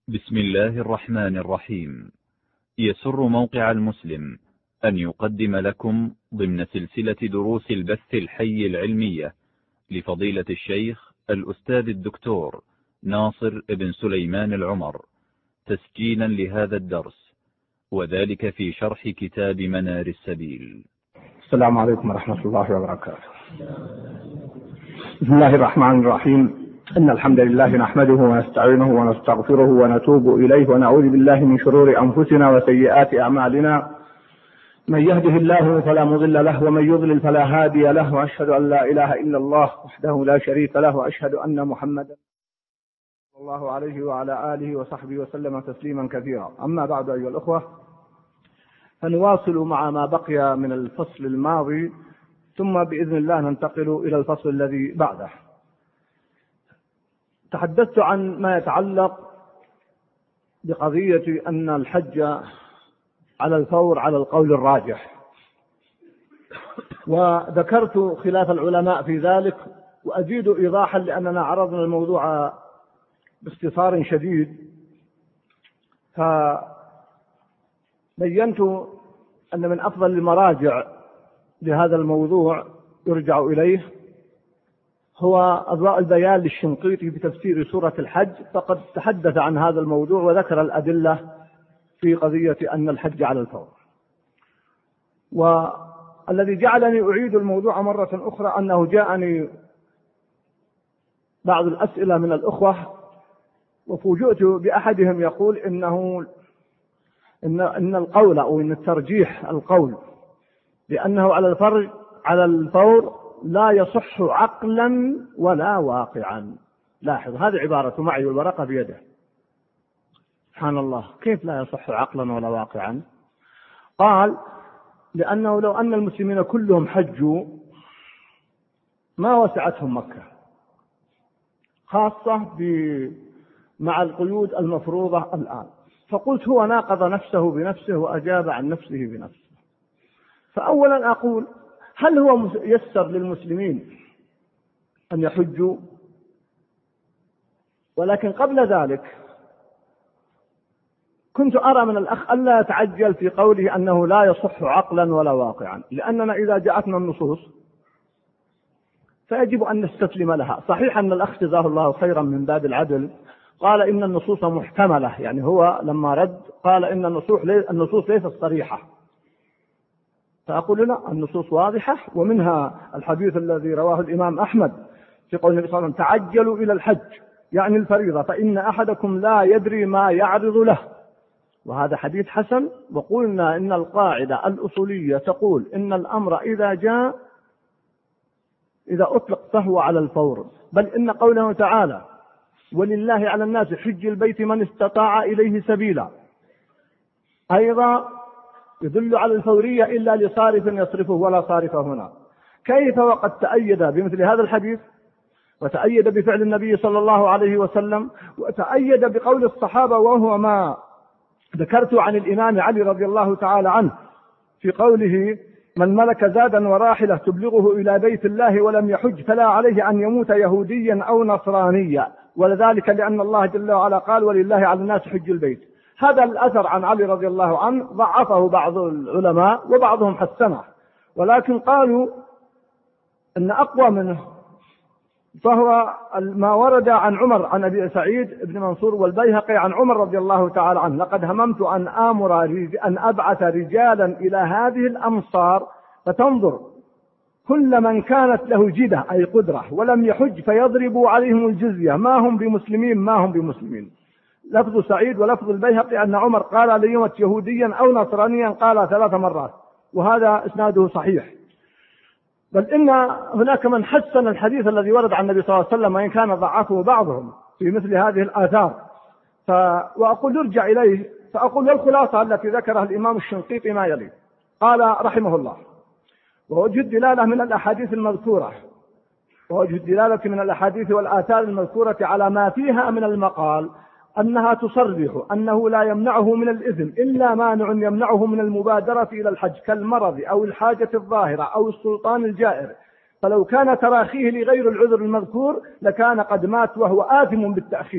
بسم الله الرحمن الرحيم. يسر موقع المسلم أن يقدم لكم ضمن سلسلة دروس البث الحي العلمية لفضيلة الشيخ الأستاذ الدكتور ناصر بن سليمان العمر، تسجيلا لهذا الدرس، وذلك في شرح كتاب منار السبيل. السلام عليكم ورحمة الله وبركاته. بسم الله الرحمن الرحيم. إن الحمد لله نحمده ونستعينه ونستغفره ونتوب إليه ونعوذ بالله من شرور أنفسنا وسيئات أعمالنا. من يهده الله فلا مضل له ومن يضلل فلا هادي له، وأشهد أن لا إله إلا الله وحده لا شريك له، وأشهد أن محمدا صلى الله عليه وعلى آله وصحبه وسلم تسليما كثيرا. أما بعد أيها الأخوة، فنواصل مع ما بقي من الفصل الماضي، ثم بإذن الله ننتقل إلى الفصل الذي بعده. تحدثت عن ما يتعلق بقضية أن الحج على الفور على القول الراجح، وذكرت خلاف العلماء في ذلك، وأزيد إيضاحا لأننا عرضنا الموضوع باختصار شديد. فبينت أن من أفضل المراجع لهذا الموضوع يرجع إليه هو أضواء البيان للشنقيطي بتفسير سورة الحج، فقد تحدث عن هذا الموضوع وذكر الأدلة في قضية أن الحج على الفور. والذي جعلني أعيد الموضوع مرة أخرى أنه جاءني بعض الأسئلة من الأخوة، وفوجئت بأحدهم يقول إن القول أو إن الترجيح القول لأنه على الفور لا يصح عقلا ولا واقعا. لاحظ، هذه عبارة معي والورقة بيده. سبحان الله، كيف لا يصح عقلا ولا واقعا؟ قال لأنه لو أن المسلمين كلهم حجوا ما وسعتهم مكة، خاصة مع القيود المفروضة الآن. فقلت هو ناقض نفسه بنفسه وأجاب عن نفسه بنفسه. فأولا أقول، هل هو يسر للمسلمين أن يحجوا؟ ولكن قبل ذلك كنت أرى من الأخ ألا يتعجل في قوله أنه لا يصح عقلا ولا واقعا، لأننا إذا جاءتنا النصوص فيجب أن نستسلم لها. صحيح أن الأخ جزاه الله خيرا من باب العدل قال إن النصوص محتملة، يعني هو لما رد قال إن النصوص ليست صريحة. فأقول لا، النصوص واضحة، ومنها الحديث الذي رواه الإمام أحمد في قول النبي صلى الله عليه وسلم: تعجلوا إلى الحج، يعني الفريضة، فإن أحدكم لا يدري ما يعرض له. وهذا حديث حسن. وقلنا إن القاعدة الأصولية تقول إن الأمر إذا أطلق فهو على الفور، بل إن قوله تعالى: ولله على الناس حج البيت من استطاع إليه سبيلا، أيضا يدل على الفورية إلا لصارف يصرفه ولا صارف هنا. كيف وقد تأيد بمثل هذا الحديث، وتأيد بفعل النبي صلى الله عليه وسلم، وتأيد بقول الصحابة، وهو ما ذكرت عن الإمام علي رضي الله تعالى عنه في قوله: من ملك زادا وراحلة تبلغه إلى بيت الله ولم يحج فلا عليه أن يموت يهوديا أو نصرانيا، وذلك لأن الله جل وعلا قال: ولله على الناس حج البيت. هذا الأثر عن علي رضي الله عنه ضعفه بعض العلماء وبعضهم حسنه، ولكن قالوا أن أقوى منه فهو ما ورد عن عمر عن أبي سعيد بن منصور والبيهقي عن عمر رضي الله تعالى عنه: لقد هممت أن أبعث رجالا إلى هذه الأمصار فتنظر كل من كانت له جدة أي قدرة ولم يحج فيضربوا عليهم الجزية، ما هم بمسلمين. لفظ سعيد ولفظ البيهقي أن عمر قال: ليمت يهوديا أو نصرانيا، قال 3 مرات، وهذا إسناده صحيح. بل إن هناك من حسن الحديث الذي ورد عن النبي صلى الله عليه وسلم، وإن كان ضعفه بعضهم في مثل هذه الآثار. وأقول يرجع إليه. فأقول الخلاصة التي ذكرها الإمام الشنقيطي ما يلي: قال رحمه الله: ووجه الدلالة من الأحاديث المذكورة، ووجه الدلالة من الأحاديث والآثار المذكورة على ما فيها من المقال أنها تصرح أنه لا يمنعه من الإثم إلا مانع يمنعه من المبادرة إلى الحج، كالمرض أو الحاجة الظاهرة أو السلطان الجائر، فلو كان تراخيه لغير العذر المذكور لكان قد مات وهو آثم بالتأخير.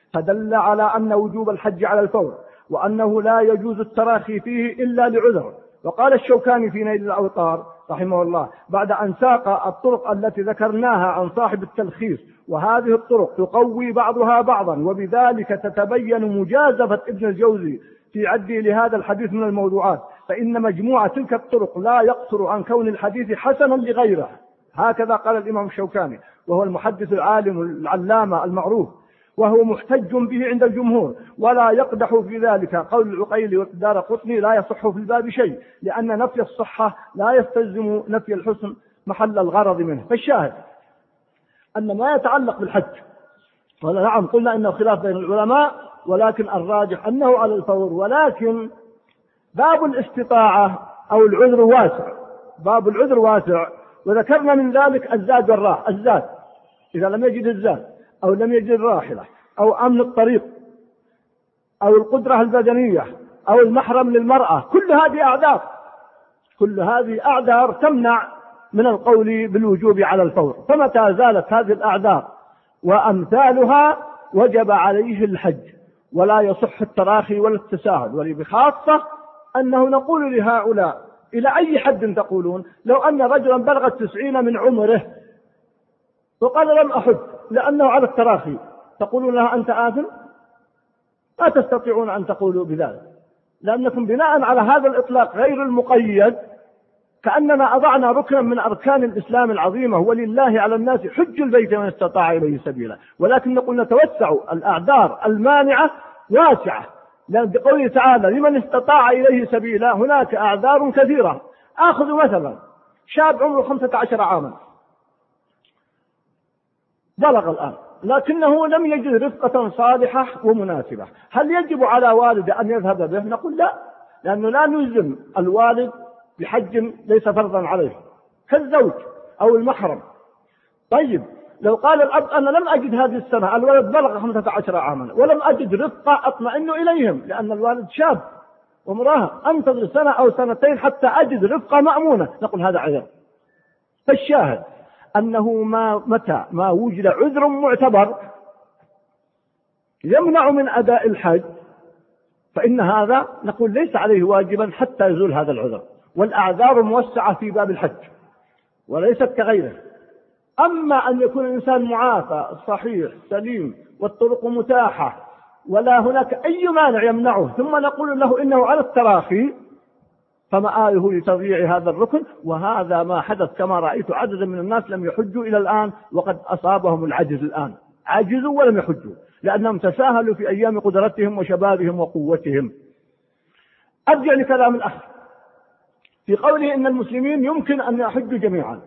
فدل على أن وجوب الحج على الفور، وأنه لا يجوز التراخي فيه إلا لعذر. وقال الشوكاني في نيل الأوطار رحمه الله بعد أن ساق الطرق التي ذكرناها عن صاحب التلخيص: وهذه الطرق تقوي بعضها بعضا، وبذلك تتبين مجازفة ابن الجوزي في عده لهذا الحديث من الموضوعات، فإن مجموعة تلك الطرق لا يقصر عن كون الحديث حسنا لغيره. هكذا قال الإمام الشوكاني، وهو المحدث العالم العلامة المعروف، وهو محتج به عند الجمهور، ولا يقدح في ذلك قول العقيلي والدارقطني: لا يصح في الباب شيء، لأن نفي الصحة لا يستلزم نفي الحسن محل الغرض منه. فالشاهد أن ما يتعلق بالحج، نعم قلنا إنه خلاف بين العلماء، ولكن الراجح أنه على الفور، ولكن باب الاستطاعة أو العذر واسع، باب العذر واسع، وذكرنا من ذلك الزاد والراحة. الزاد إذا لم يجد الزاد أو لم يجد الراحلة أو أمن الطريق أو القدرة البدنية أو المحرم للمرأة، كل هذه أعذار، كل هذه أعذار تمنع من القول بالوجوب على الفور. فمتى زالت هذه الأعذار وأمثالها وجب عليه الحج، ولا يصح التراخي ولا التساهل. وبخاصة أنه نقول لهؤلاء: إلى أي حد تقولون؟ لو أن رجلا بلغ 90 من عمره وقال لم أحج لأنه على التراخي، تقولون له أنت آثم؟ لا تستطيعون أن تقولوا بذلك، لأنكم بناء على هذا الإطلاق غير المقيد كأننا أضعنا ركنا من أركان الإسلام العظيمة: ولله على الناس حج البيت من استطاع إليه سبيلا. ولكن نقول نتوسع، الأعذار المانعة واسعة، لأن بقوله تعالى: لمن استطاع إليه سبيلا، هناك أعذار كثيرة. آخذ مثلا شاب عمره 15 عاما بلغ الآن، لكنه لم يجد رفقة صالحة ومناسبة، هل يجب على والده أن يذهب به؟ نقول لا، لأنه لا نلزم الوالد بحج ليس فرضا عليه، كالزوج أو المحرم. طيب لو قال الأب: أنا لم أجد هذه السنة، الولد بلغ 15 عاما ولم أجد رفقة أطمئن إليهم، لأن الوالد شاب ومراهق، أنتظر سنة أو سنتين حتى أجد رفقة مأمونة، نقول هذا عذر. فالشاهد أنه متى ما وجد عذر معتبر يمنع من أداء الحج، فإن هذا نقول ليس عليه واجبا حتى يزول هذا العذر. والأعذار موسعة في باب الحج وليست كغيره. أما أن يكون الإنسان معافى صحيح سليم والطرق متاحة ولا هناك أي مانع يمنعه، ثم نقول له إنه على التراخي، فمآله لتضييع هذا الركن. وهذا ما حدث، كما رأيت عددا من الناس لم يحجوا إلى الآن، وقد أصابهم العجز الآن، عجزوا ولم يحجوا لأنهم تساهلوا في أيام قدرتهم وشبابهم وقوتهم. أرجع لكلام الأخ في قوله إن المسلمين يمكن أن يحجوا جميعا.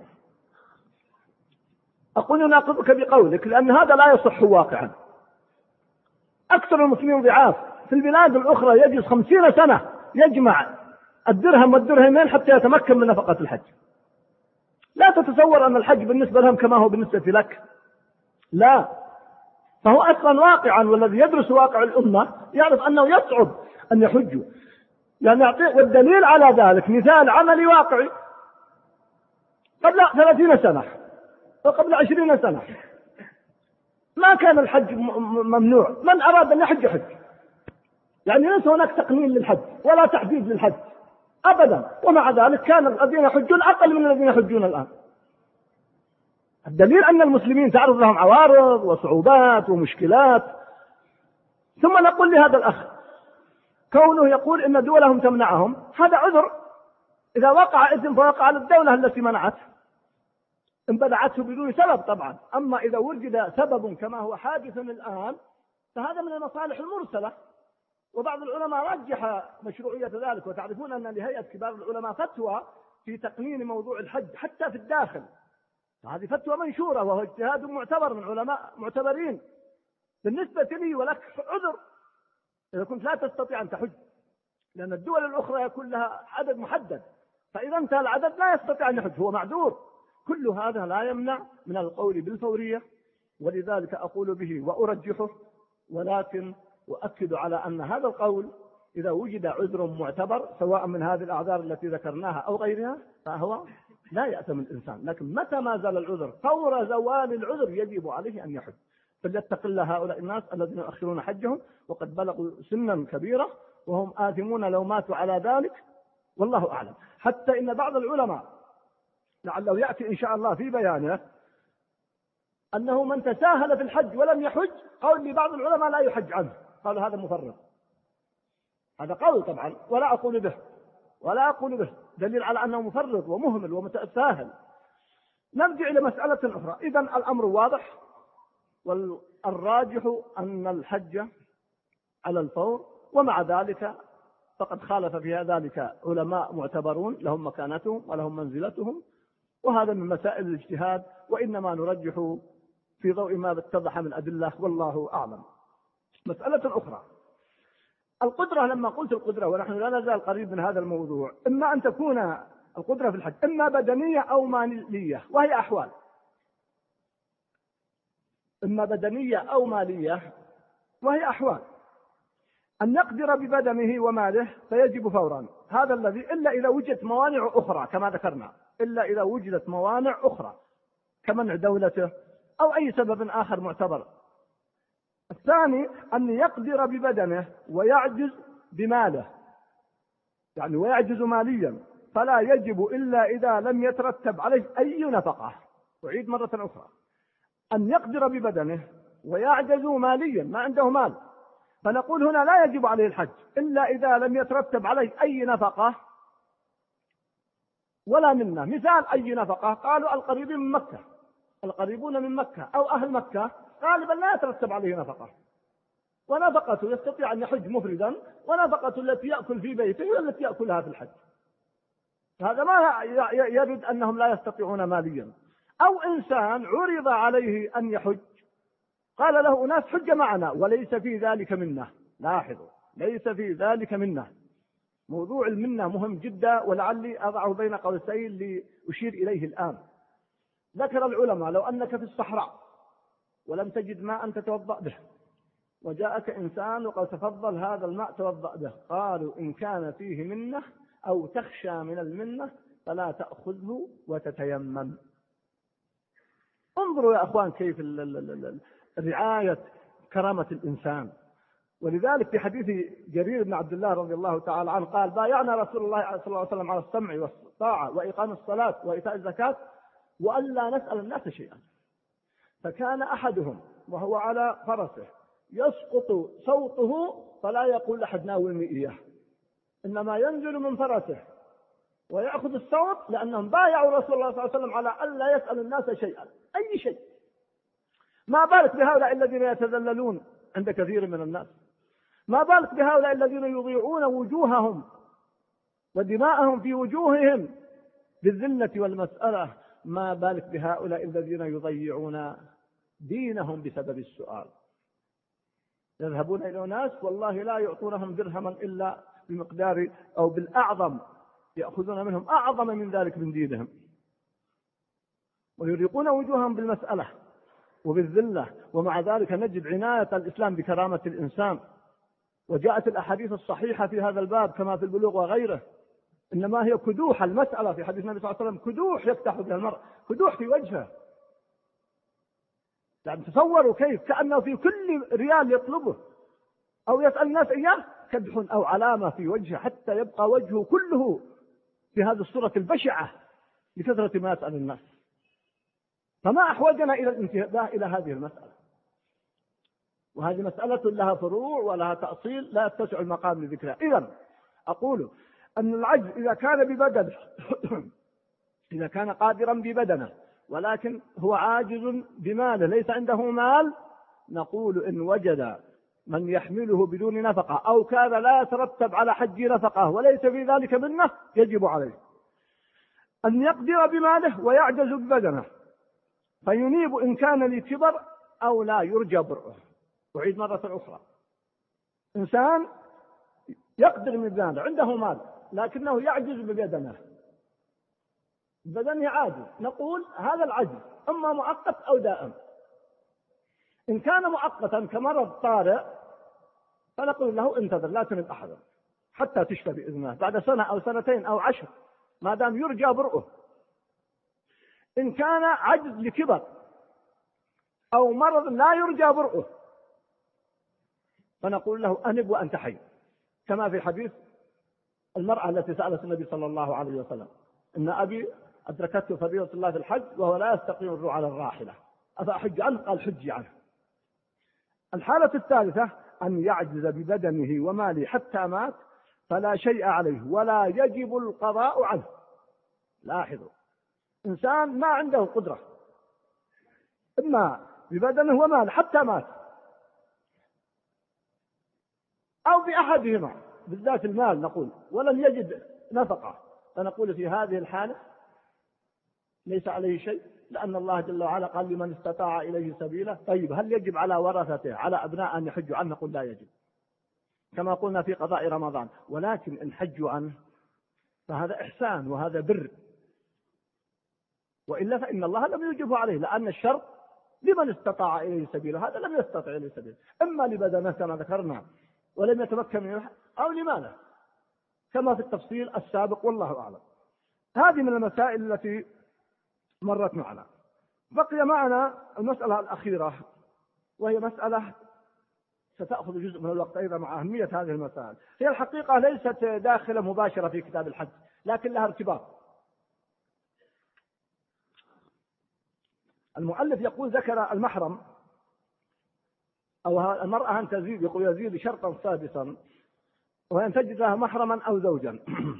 أقول ناقضك بقولك، لأن هذا لا يصح واقعا. أكثر المسلمين ضعاف، في البلاد الأخرى يجلس 50 سنة يجمع الدرهم والدرهمين حتى يتمكن من نفقة الحج. لا تتصور أن الحج بالنسبة لهم كما هو بالنسبة لك، لا، فهو أصلا واقعا، والذي يدرس واقع الأمة يعرف أنه يصعب أن يحجوا. يعني والدليل على ذلك مثال عملي واقعي: قبل 30 سنة وقبل 20 سنة ما كان الحج ممنوع، من أراد أن يحج حج، يعني ليس هناك تقنين للحج ولا تحديد للحج أبدا، ومع ذلك كان الذين يحجون أقل من الذين يحجون الآن. الدليل أن المسلمين تعرض لهم عوارض وصعوبات ومشكلات. ثم نقول لهذا الأخ كونه يقول إن دولهم تمنعهم، هذا عذر. إذا وقع إثم فوقع على الدولة التي منعته، انبدعته بدون سبب طبعا. أما إذا وجد سبب كما هو حادث الآن فهذا من المصالح المرسلة. وبعض العلماء رجح مشروعية ذلك، وتعرفون أن لهيئة كبار العلماء فتوى في تقنين موضوع الحج حتى في الداخل، هذه فتوى منشورة وهو اجتهاد معتبر من علماء معتبرين. بالنسبة لي ولك عذر إذا كنت لا تستطيع أن تحج، لأن الدول الأخرى يكون لها عدد محدد، فإذا انتهى العدد لا يستطيع أن يحج، هو معذور. كل هذا لا يمنع من القول بالفورية، ولذلك أقول به وأرجحه، ولكن أؤكد على أن هذا القول إذا وجد عذر معتبر سواء من هذه الأعذار التي ذكرناها أو غيرها فهو لا يأثم الإنسان. لكن متى ما زال العذر، فور زوال العذر يجب عليه أن يحج. فليتق الله هؤلاء الناس الذين يؤخرون حجهم وقد بلغوا سنا كبيرة وهم آثمون لو ماتوا على ذلك، والله أعلم. حتى إن بعض العلماء لعله يأتي إن شاء الله في بيانه أنه من تساهل في الحج ولم يحج، قول لبعض العلماء لا يحج عنه، قالوا هذا مفرط. هذا قول طبعا ولا أقول به دليل على أنه مفرط ومهمل ومتساهل. نرجع إلى مسألة أخرى. إذن الأمر واضح، والراجح أن الحج على الفور، ومع ذلك فقد خالف في ذلك علماء معتبرون لهم مكانتهم ولهم منزلتهم، وهذا من مسائل الاجتهاد، وإنما نرجح في ضوء ما اتضح من أدلة، والله أعلم. مسألة أخرى، القدرة. لما قلت القدرة ونحن لا نزال قريب من هذا الموضوع، إما أن تكون القدرة في الحج إما بدنية أو مالية، وهي أحوال، إما بدنية أو مالية وهي أحوال. أن يقدر ببدنه وماله فيجب فورا، هذا الذي إلا إذا وجدت موانع أخرى كما ذكرنا، إلا إذا وجدت موانع أخرى كمنع دولته أو أي سبب آخر معتبر. الثاني أن يقدر ببدنه ويعجز بماله، يعني ويعجز ماليا، فلا يجب إلا إذا لم يترتب عليه أي نفقة. أعيد مرة أخرى، أن يقدر ببدنه ويعجز ماليا، ما عنده مال، فنقول هنا لا يجب عليه الحج إلا إذا لم يترتب عليه أي نفقة ولا منه. مثال أي نفقة؟ قالوا القريبين من مكة، القريبون من مكة أو أهل مكة غالبا لا يترتب عليه نفقة، ونفقته يستطيع أن يحج مفردا، ونفقته التي يأكل في بيته هي التي يأكلها في الحج. هذا ما يرد أنهم لا يستطيعون ماليا. أو إنسان عرض عليه أن يحج، قال له أناس حج معنا وليس في ذلك منه. لاحظوا، ليس في ذلك منه. موضوع المنة مهم جدا، ولعلي أضعه بين قوسين لأشير إليه الآن. ذكر العلماء لو أنك في الصحراء ولم تجد ماء تتوضأ به، وجاءك إنسان وقال تفضل هذا الماء توضأ به، قالوا إن كان فيه منة أو تخشى من المنة فلا تأخذه وتتيمم. انظروا يا أخوان كيف رعاية كرامة الإنسان. ولذلك في حديث جرير بن عبد الله رضي الله تعالى عنه قال بايعنا رسول الله صلى الله عليه وسلم على السمع والطاعة وإقام الصلاة وإيتاء الزكاة وألا نسأل الناس شيئا. فكان أحدهم وهو على فرسه يسقط صوته فلا يقول أحد ناولني إياه، إنما ينزل من فرسه ويأخذ الصوت، لأنهم بايعوا رسول الله صلى الله عليه وسلم على ألا يسأل الناس شيئا، أي شيء. ما بالك بهؤلاء الذين يتذللون عند كثير من الناس؟ ما بالك بهؤلاء الذين يضيعون وجوههم ودماءهم في وجوههم بالذلة والمسألة؟ ما بالك بهؤلاء الذين يضيعون دينهم بسبب السؤال؟ يذهبون إلى ناس والله لا يعطونهم درهما إلا بمقدار أو بالأعظم، يأخذون منهم أعظم من ذلك من دينهم، ويريقون وجوههم بالمسألة وبالذلة. ومع ذلك نجد عناية الإسلام بكرامة الإنسان، وجاءت الأحاديث الصحيحة في هذا الباب كما في البلوغ وغيره. إنما هي كدوح المسألة في حديث النبي صلى الله عليه وسلم، كدوح يفتح بها المرء، كدوح في وجهه. يعني تصوروا كيف كأنه في كل ريال يطلبه أو يسأل الناس إياه كدح أو علامة في وجهه، حتى يبقى وجهه كله في هذه الصورة البشعة لكثرة ما يسأل الناس. فما أحوجنا إلى الانتباه إلى هذه المسألة، وهذه مسألة لها فروع ولها تأصيل لا يتسع المقام لذكرها. إذن أقول أن العجز إذا كان ببدنه إذا كان قادرا ببدنه ولكن هو عاجز بماله، ليس عنده مال، نقول إن وجد من يحمله بدون نفقة أو كان لا يترتب على حج نفقة وليس في ذلك منه، يجب عليه أن يقدر بماله ويعجز ببدنه، فينيب إن كان لكبر أو لا يرجى برؤه. أعيد مرة أخرى، إنسان يقدر بماله، عنده مال لكنه يعجز ببدنه، بدنه عاجز، نقول هذا العجز إما مؤقت أو دائم. إن كان مؤقتا كمرض طارئ فنقول له انتظر لا تنب أحدا حتى تشفى بإذن الله بعد سنة أو سنتين أو 10 ما دام يرجى برؤه. إن كان عجز لكبر أو مرض لا يرجى برؤه، فنقول له أنب وأنت حي، كما في حديث المرأة التي سألت النبي صلى الله عليه وسلم: إن أبي أدركته فريضة الله في الحج وهو لا يستقيم الروح على الراحلة أفأحج عنه؟ قال: حجي عنه. الحالة الثالثة أن يعجز ببدنه وماله حتى مات فلا شيء عليه ولا يجب القضاء عنه. لاحظوا، إنسان ما عنده قدرة إما ببدنه وماله حتى مات أو بأحدهما، بالذات المال نقول، ولم يجد نفقة، فنقول في هذه الحالة ليس عليه شيء، لأن الله جل وعلا قال: لمن استطاع إليه سبيلا. طيب، هل يجب على ورثته على أبناء أن يحجوا عنه؟ نقول لا يجب، كما قلنا في قضاء رمضان. ولكن إن حجوا عنه فهذا إحسان وهذا بر، وإلا فإن الله لم يجب عليه، لأن الشرط لمن استطاع إليه سبيلا، هذا لم يستطع إليه سبيلا، إما لبدنه كما ذكرنا ولم يتمكن منه، أو لماله كما في التفصيل السابق، والله أعلم. هذه من المسائل التي مرت معنا. بقي معنا المسألة الأخيرة، وهي مسألة ستأخذ جزء من الوقت أيضا مع أهمية هذه المسائل. هي الحقيقة ليست داخلة مباشرة في كتاب الحج، لكن لها ارتباط. المؤلف يقول: ذكر المحرم أو المرأة أن تزيد، يقول يزيد شرطا سادسا، وأن تجد لها محرما أو زوجا.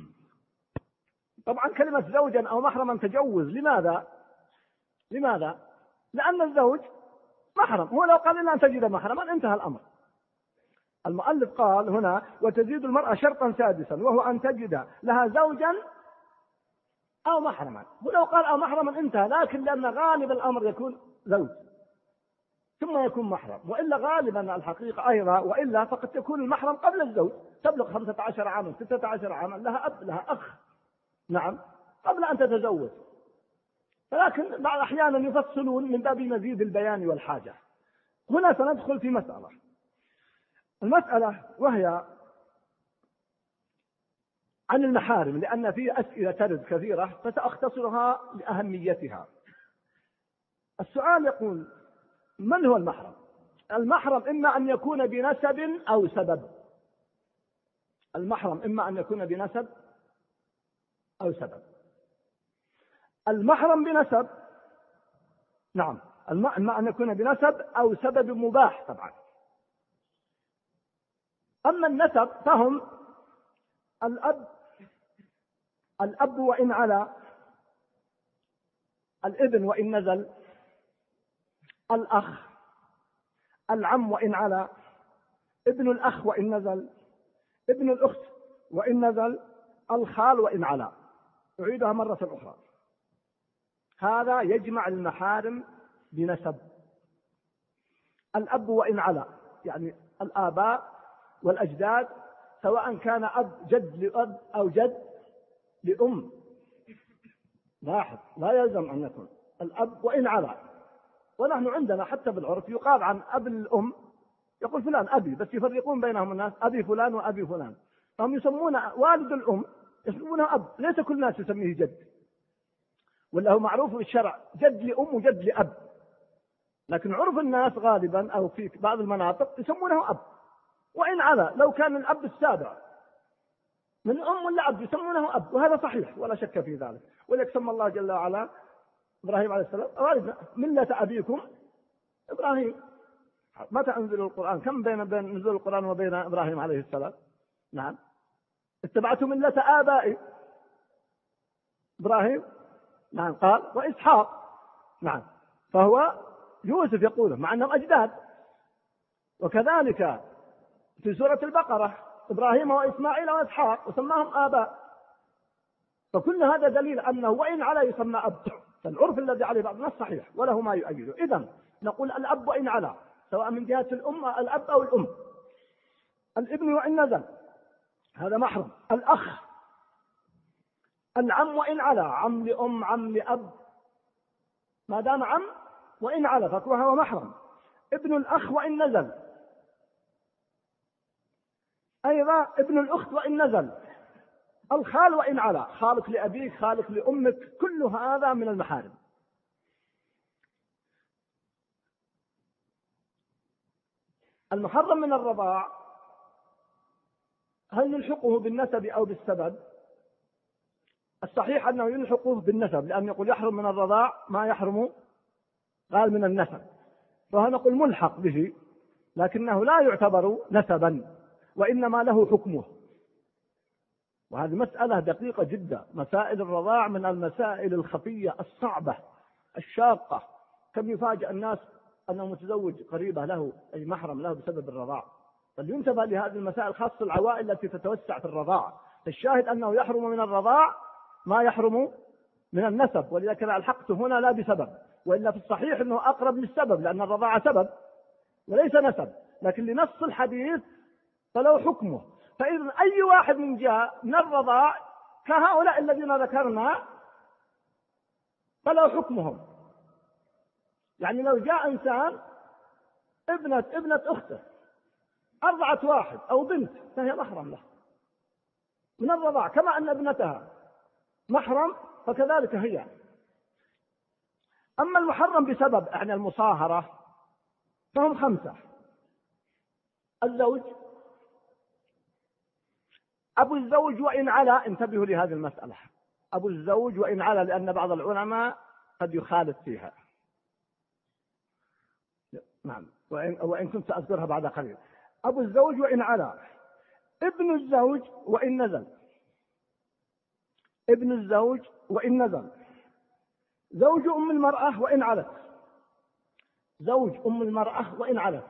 طبعا كلمة زوجا أو محرما تجوز. لماذا؟ لأن الزوج محرم، هو لو قال إلا أن تجد محرما انتهى الأمر. المؤلف قال هنا: وتزيد المرأة شرطا سادسا، وهو أن تجد لها زوجا أو محرما. ولو قال أو محرما انتهى، لكن لأن غالب الأمر يكون زوج ثم يكون محرم، وإلا غالبا الحقيقة أيضا، وإلا فقد تكون المحرم قبل الزوج، تبلغ 15 عاما 16 عاما، لها أب لها أخ، نعم، قبل أن تتزوج. ولكن بعض أحيانا يفصلون من باب مزيد البيان والحاجة. هنا سندخل في المسألة وهي عن المحارم، لأن في أسئلة ترد كثيرة فسأختصرها لأهميتها. السؤال يقول: من هو المحرم؟ المحرم إما أن يكون بنسب أو سبب. المحرم إما أن يكون بنسب أو سبب. المحرم بنسب، نعم، إما أن يكون بنسب أو سبب مباح طبعا. أما النسب فهم الأب وإن علا، الابن وإن نزل، الأخ، العم وإن علا، ابن الأخ وإن نزل، ابن الأخت وإن نزل، الخال وإن علا. أعيدها مرة أخرى: هذا يجمع المحارم بنسب. الأب وإن علا، يعني الآباء والأجداد، سواء كان أب جد لأب أو جد لأم. لاحظ، لا يلزم أن يكون الأب وإن علا. ونحن عندنا حتى بالعرف يقال عن أب الأم، يقول فلان أبي، بس يفرقون بينهم الناس: أبي فلان وأبي فلان. فهم يسمون والد الأم يسمونه أب، ليس كل الناس يسميه جد، ولا هو معروف في الشرع جد لأم وجد لأب، لكن عرف الناس غالبا أو في بعض المناطق يسمونه أب. وإن علا، لو كان الأب السابع من أم ولا أب يسمونه أب، وهذا صحيح ولا شك في ذلك. ولذلك سمى الله جل وعلا إبراهيم عليه السلام ملة أبيكم إبراهيم. متى أنزل القرآن؟ كم بين نزول القرآن وبين إبراهيم عليه السلام؟ نعم، اتبعت ملة آبائي إبراهيم، نعم، قال وإسحاق، نعم، فهو يوسف يقوله مع أنهم أجداد. وكذلك في سورة البقرة: إبراهيم وإسماعيل وإسحاق، وسماهم آباء. فكل هذا دليل أنه وإن علا يسمى أب. فالعرف الذي عليه بعض الناس صحيح وله ما يؤيده. إذن نقول الأب وإن علا، سواء من جهة الأم الأب أو الأم. الابن وإن نزل، هذا محرم. الأخ، العم وإن علا، عم لأم عم لأب، ما دام عم وإن علا فهو محرم. ابن الأخ وإن نزل، أيضا ابن الأخت وإن نزل. الخال وإن علا، خالك لأبيك، خالك لأمك، كل هذا من المحارم. المحرم من الرضاع هل نلحقه بالنسب أو بالسبب؟ الصحيح أنه يلحقه بالنسب، لأن يقول يحرم من الرضاع ما يحرم قال من النسب، فنقول ملحق به، لكنه لا يعتبر نسبا وإنما له حكمه. وهذه مسألة دقيقة جدا. مسائل الرضاع من المسائل الخفية الصعبة الشاقة. كم يفاجأ الناس أنه متزوج قريبة له أي محرم له بسبب الرضاع. فلينتبه لهذه المسائل، خاصة العوائل التي تتوسع في الرضاع. الشاهد أنه يحرم من الرضاع ما يحرم من النسب، ولذلك ألحقته هنا لا بسبب، وإلا في الصحيح أنه أقرب للسبب، لأن الرضاعة سبب وليس نسب، لكن لنص الحديث فله حكمه. فإذا أي واحد من جاء من الرضاع كهؤلاء الذين ذكرنا فله حكمهم. يعني لو جاء إنسان ابنة أخته أرضعت واحد أو بنت فهي محرم له من الرضاع، كما أن ابنتها محرم فكذلك هي. أما المحرم بسبب يعني المصاهرة فهم 5: الزوج، أبو الزوج وإن علا. انتبهوا لهذه المسألة، أبو الزوج وإن علا، لأن بعض العلماء قد يخالف فيها. نعم، وإن كنت سأذكرها بعد قليل. أبو الزوج وإن علا، ابن الزوج وإن نزل، ابن الزوج وإن نزل، زوج أم المرأة وإن علت، زوج أم المرأة وإن علت،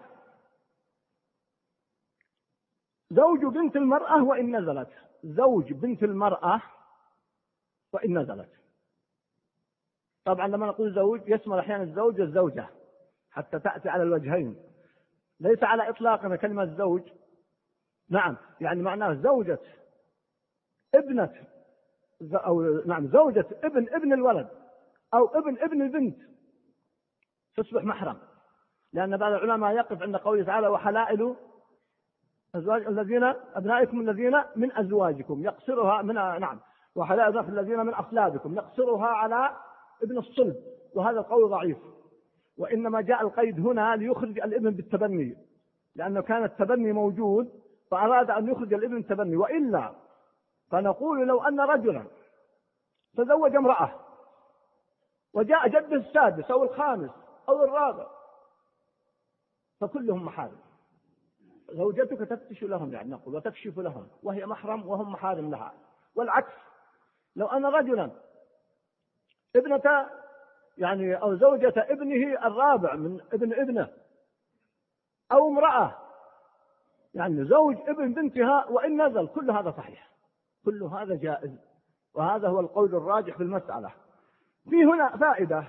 زوج بنت المرأة وإن نزلت، زوج بنت المرأة وإن نزلت. طبعا لما نقول زوج يشمل أحيانا الزوج والزوجة حتى تأتي على الوجهين، ليس على إطلاق كلمة زوج. نعم، يعني معناه زوجة ابنة، أو نعم زوجة ابن الولد أو ابن البنت تصبح محرم، لأن بعض العلماء يقف عند قوله تعالى وحلائل أزواج الذين أبنائكم الذين من أزواجكم، يقصرها من نعم وحلائل الذين من أصلابكم، يقصرها على ابن الصلب، وهذا القول ضعيف. وإنما جاء القيد هنا ليخرج الابن بالتبني، لأنه كان التبني موجود فأراد أن يخرج الابن بالتبني. وإلا فنقول لو أن رجلا تزوج امرأة وجاء جده السادس أو الخامس أو الرابع فكلهم محارم، زوجتك تفتش لهم يعني نقول وتكشف لهم وهي محرم وهم محارم لها. والعكس، لو أن رجلا ابنة يعني أو زوجة ابنه الرابع من ابنه، أو امرأة يعني زوج ابن بنتها وإن نزل، كل هذا صحيح، كل هذا جائز، وهذا هو القول الراجح في المسألة. في هنا فائدة،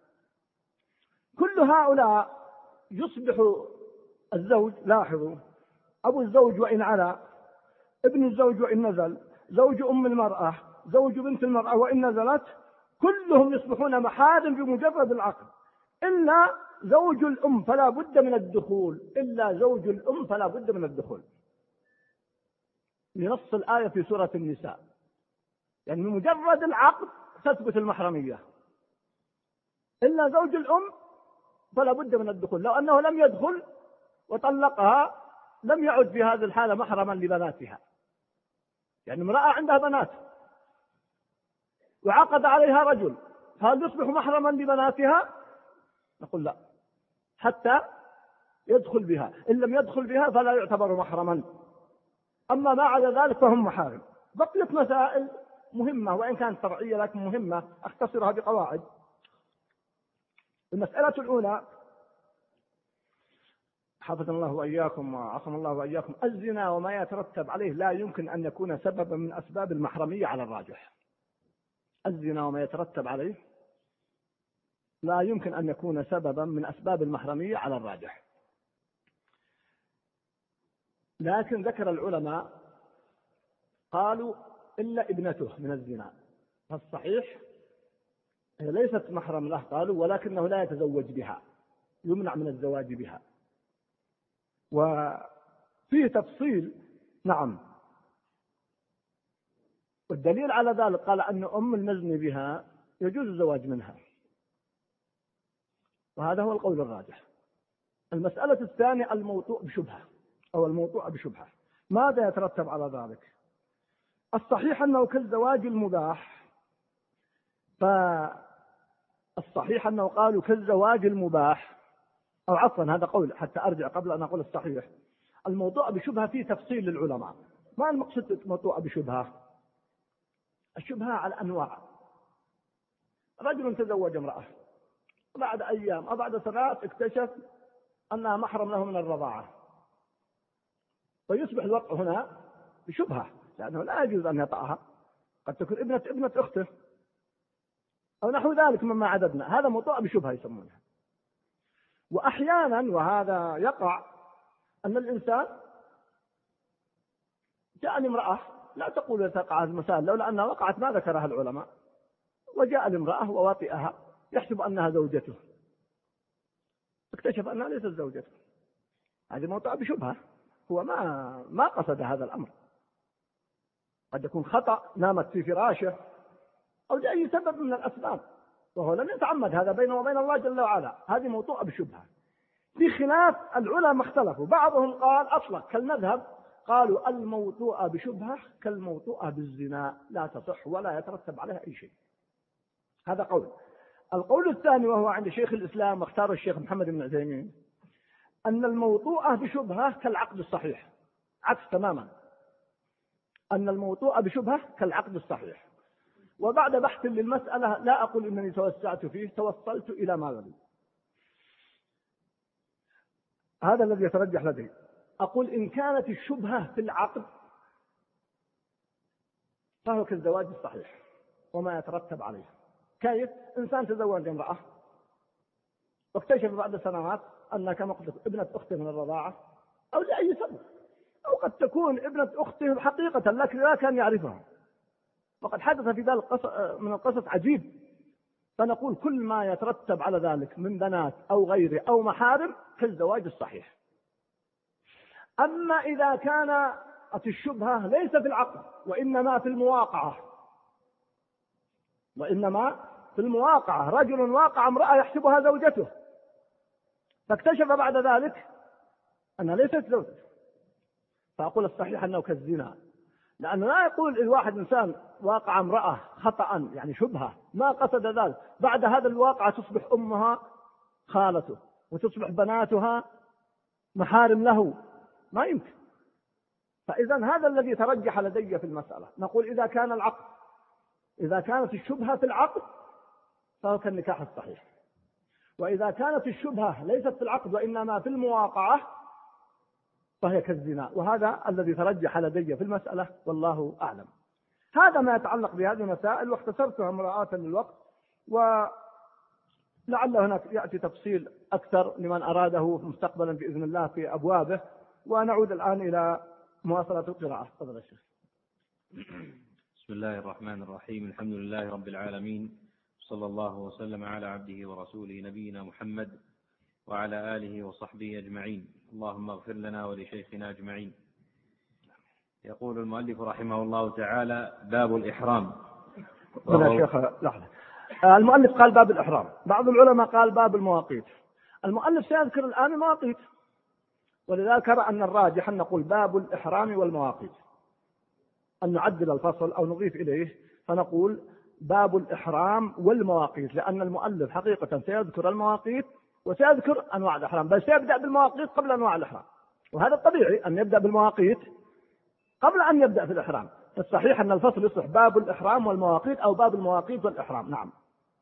كل هؤلاء يصبح الزوج، لاحظوا، أبو الزوج وإن علا، ابن الزوج وإن نزل، زوج أم المرأة، زوج بنت المرأة وإن نزلت، كلهم يصبحون محارم بمجرد العقد، إلا زوج الأم فلا بد من الدخول، إلا زوج الأم فلا بد من الدخول لنص الآية في سورة النساء، يعني بمجرد العقد تثبت المحرمية، إلا زوج الأم فلا بد من الدخول. لو أنه لم يدخل وطلقها لم يعد في هذه الحالة محرما لبناتها. يعني امرأة عندها بنات وعقد عليها رجل، هل يصبح محرما لبناتها؟ نقول لا، حتى يدخل بها، إن لم يدخل بها فلا يعتبر محرما، أما ما عدا ذلك فهم محارم. بقيت مسائل مهمة وإن كانت فرعية لكن مهمة، أختصرها بقواعد. المسألة الأولى حفظنا الله وإياكم وعصم الله وإياكم، الزنا وما يترتب عليه لا يمكن أن يكون سببا من أسباب المحرمية على الراجح. الزنا وما يترتب عليه لا يمكن أن يكون سببا من أسباب المحرمية على الراجح. لكن ذكر العلماء قالوا إلا ابنته من الزنا، فالصحيح ليست محرم له، قالوا ولكنه لا يتزوج بها، يمنع من الزواج بها. وفيه تفصيل، نعم، والدليل على ذلك قال أن أم المزني بها يجوز الزواج منها، وهذا هو القول الراجح. المسألة الثانية الموطوء بشبهة أو الموطوء بشبهة. ماذا يترتب على ذلك؟ الصحيح أنه كالزواج المباح، فالصحيح أنه قالوا كالزواج المباح، أو عفوا هذا قول حتى أرجع قبل أن أقول الصحيح. الموضوع بشبهة فيه تفصيل للعلماء. ما المقصود موضوع بشبهة؟ الشبهة على أنواع. رجل تزوج امرأة، بعد أيام أو بعد سنوات اكتشف أنها محرم له من الرضاعة، فيصبح الوضع هنا بشبهة، لأنه لا يجوز أن يطأها، قد تكون ابنة أخته أو نحو ذلك مما عددنا. هذا موضوع بشبهة يسمونها. وأحيانا وهذا يقع أن الإنسان جاء لامرأة، لا تقول تقع هذا المسائل، لولا أنها وقعت ما ذكرها العلماء، وجاء لامرأة ووطئها يحسب أنها زوجته، اكتشف أنها ليست زوجته. هذه موضوع بشبهة، هو ما قصد هذا الأمر، قد يكون خطأ، نامت في فراشه أو لأي سبب من الأسباب، وهو لم يتعمد، هذا بينه وبين الله جل وعلا. هذه موضوع بشبهة. في خلاف العلماء اختلفوا، بعضهم قال أطلق كالمذهب، قالوا الموضوع بشبهة كالموضوع بالزنا، لا تصح ولا يترتب عليها أي شيء. هذا قول. القول الثاني وهو عند شيخ الإسلام واختار الشيخ محمد بن عثيمين، أن الموضوع بشبهة كالعقد الصحيح، عكس تماما، أن الموضوع بشبهة كالعقد الصحيح. وبعد بحث للمسألة، لا أقول إنني توسعت فيه، توصلت إلى ما يلي. هذا الذي يترجح لدي. أقول إن كانت الشبهة في العقد فهو كالزواج الصحيح وما يترتب عليه. كيف؟ إنسان تزوج امرأة واكتشف بعد سنوات أنها كما قلت ابنة أخته من الرضاعة أو لأي سبب، أو قد تكون ابنة أخته حقيقة لكن لا كان يعرفها، وقد حدث في ذلك من القصص عجيب. فنقول كل ما يترتب على ذلك من بنات أو غيره أو محارم كالزواج الصحيح. أما إذا كانت الشبهة ليس في العقد وإنما في المواقعة، رجل واقع امرأة يحسبها زوجته، فاكتشف بعد ذلك أنها ليست زوجته، فأقول الصحيح أنه كالزنا، لأنه لا يقول الواحد إنسان واقع امرأة خطأ يعني شبهة ما قصد ذلك، بعد هذا الواقع تصبح أمها خالته وتصبح بناتها محارم له، ما يمكن. فإذا هذا الذي ترجح لدي في المسألة. نقول إذا كانت الشبهة في العقد فهو كالنكاح الصحيح، وإذا كانت الشبهة ليست في العقد وإنما في المواقعة فهي كالزنا، وهذا الذي ترجح لدي في المسألة والله أعلم. هذا ما يتعلق بهذه المسائل، واختصرتها مراعاة للوقت، ولعل هناك يأتي تفصيل أكثر لمن أراده مستقبلا بإذن الله في أبوابه. ونعود الآن إلى مواصلة القراءة. تفضل يا شيخ. بسم الله الرحمن الرحيم. الحمد لله رب العالمين، صلى الله وسلم على عبده ورسوله نبينا محمد وعلى آله وصحبه أجمعين. اللهم اغفر لنا ولشيخنا أجمعين. يقول المؤلف رحمه الله تعالى: باب الإحرام. يا شيخ لحظة، المؤلف قال باب الإحرام، بعض العلماء قال باب المواقيت. المؤلف سيذكر الآن المواقيت، ولذلك أرى أن الراجح أن نقول باب الإحرام والمواقيت، أن نعدل الفصل أو نضيف إليه فنقول باب الإحرام والمواقيت، لأن المؤلف حقيقة سيذكر المواقيت وسيذكر أنواع الإحرام، بل سيبدأ بالمواقيت قبل أنواع الإحرام، وهذا الطبيعي أن يبدأ بالمواقيت قبل أن يبدأ في الإحرام. الصحيح أن الفصل يصبح باب الإحرام والمواقيت أو باب المواقيت والإحرام. نعم.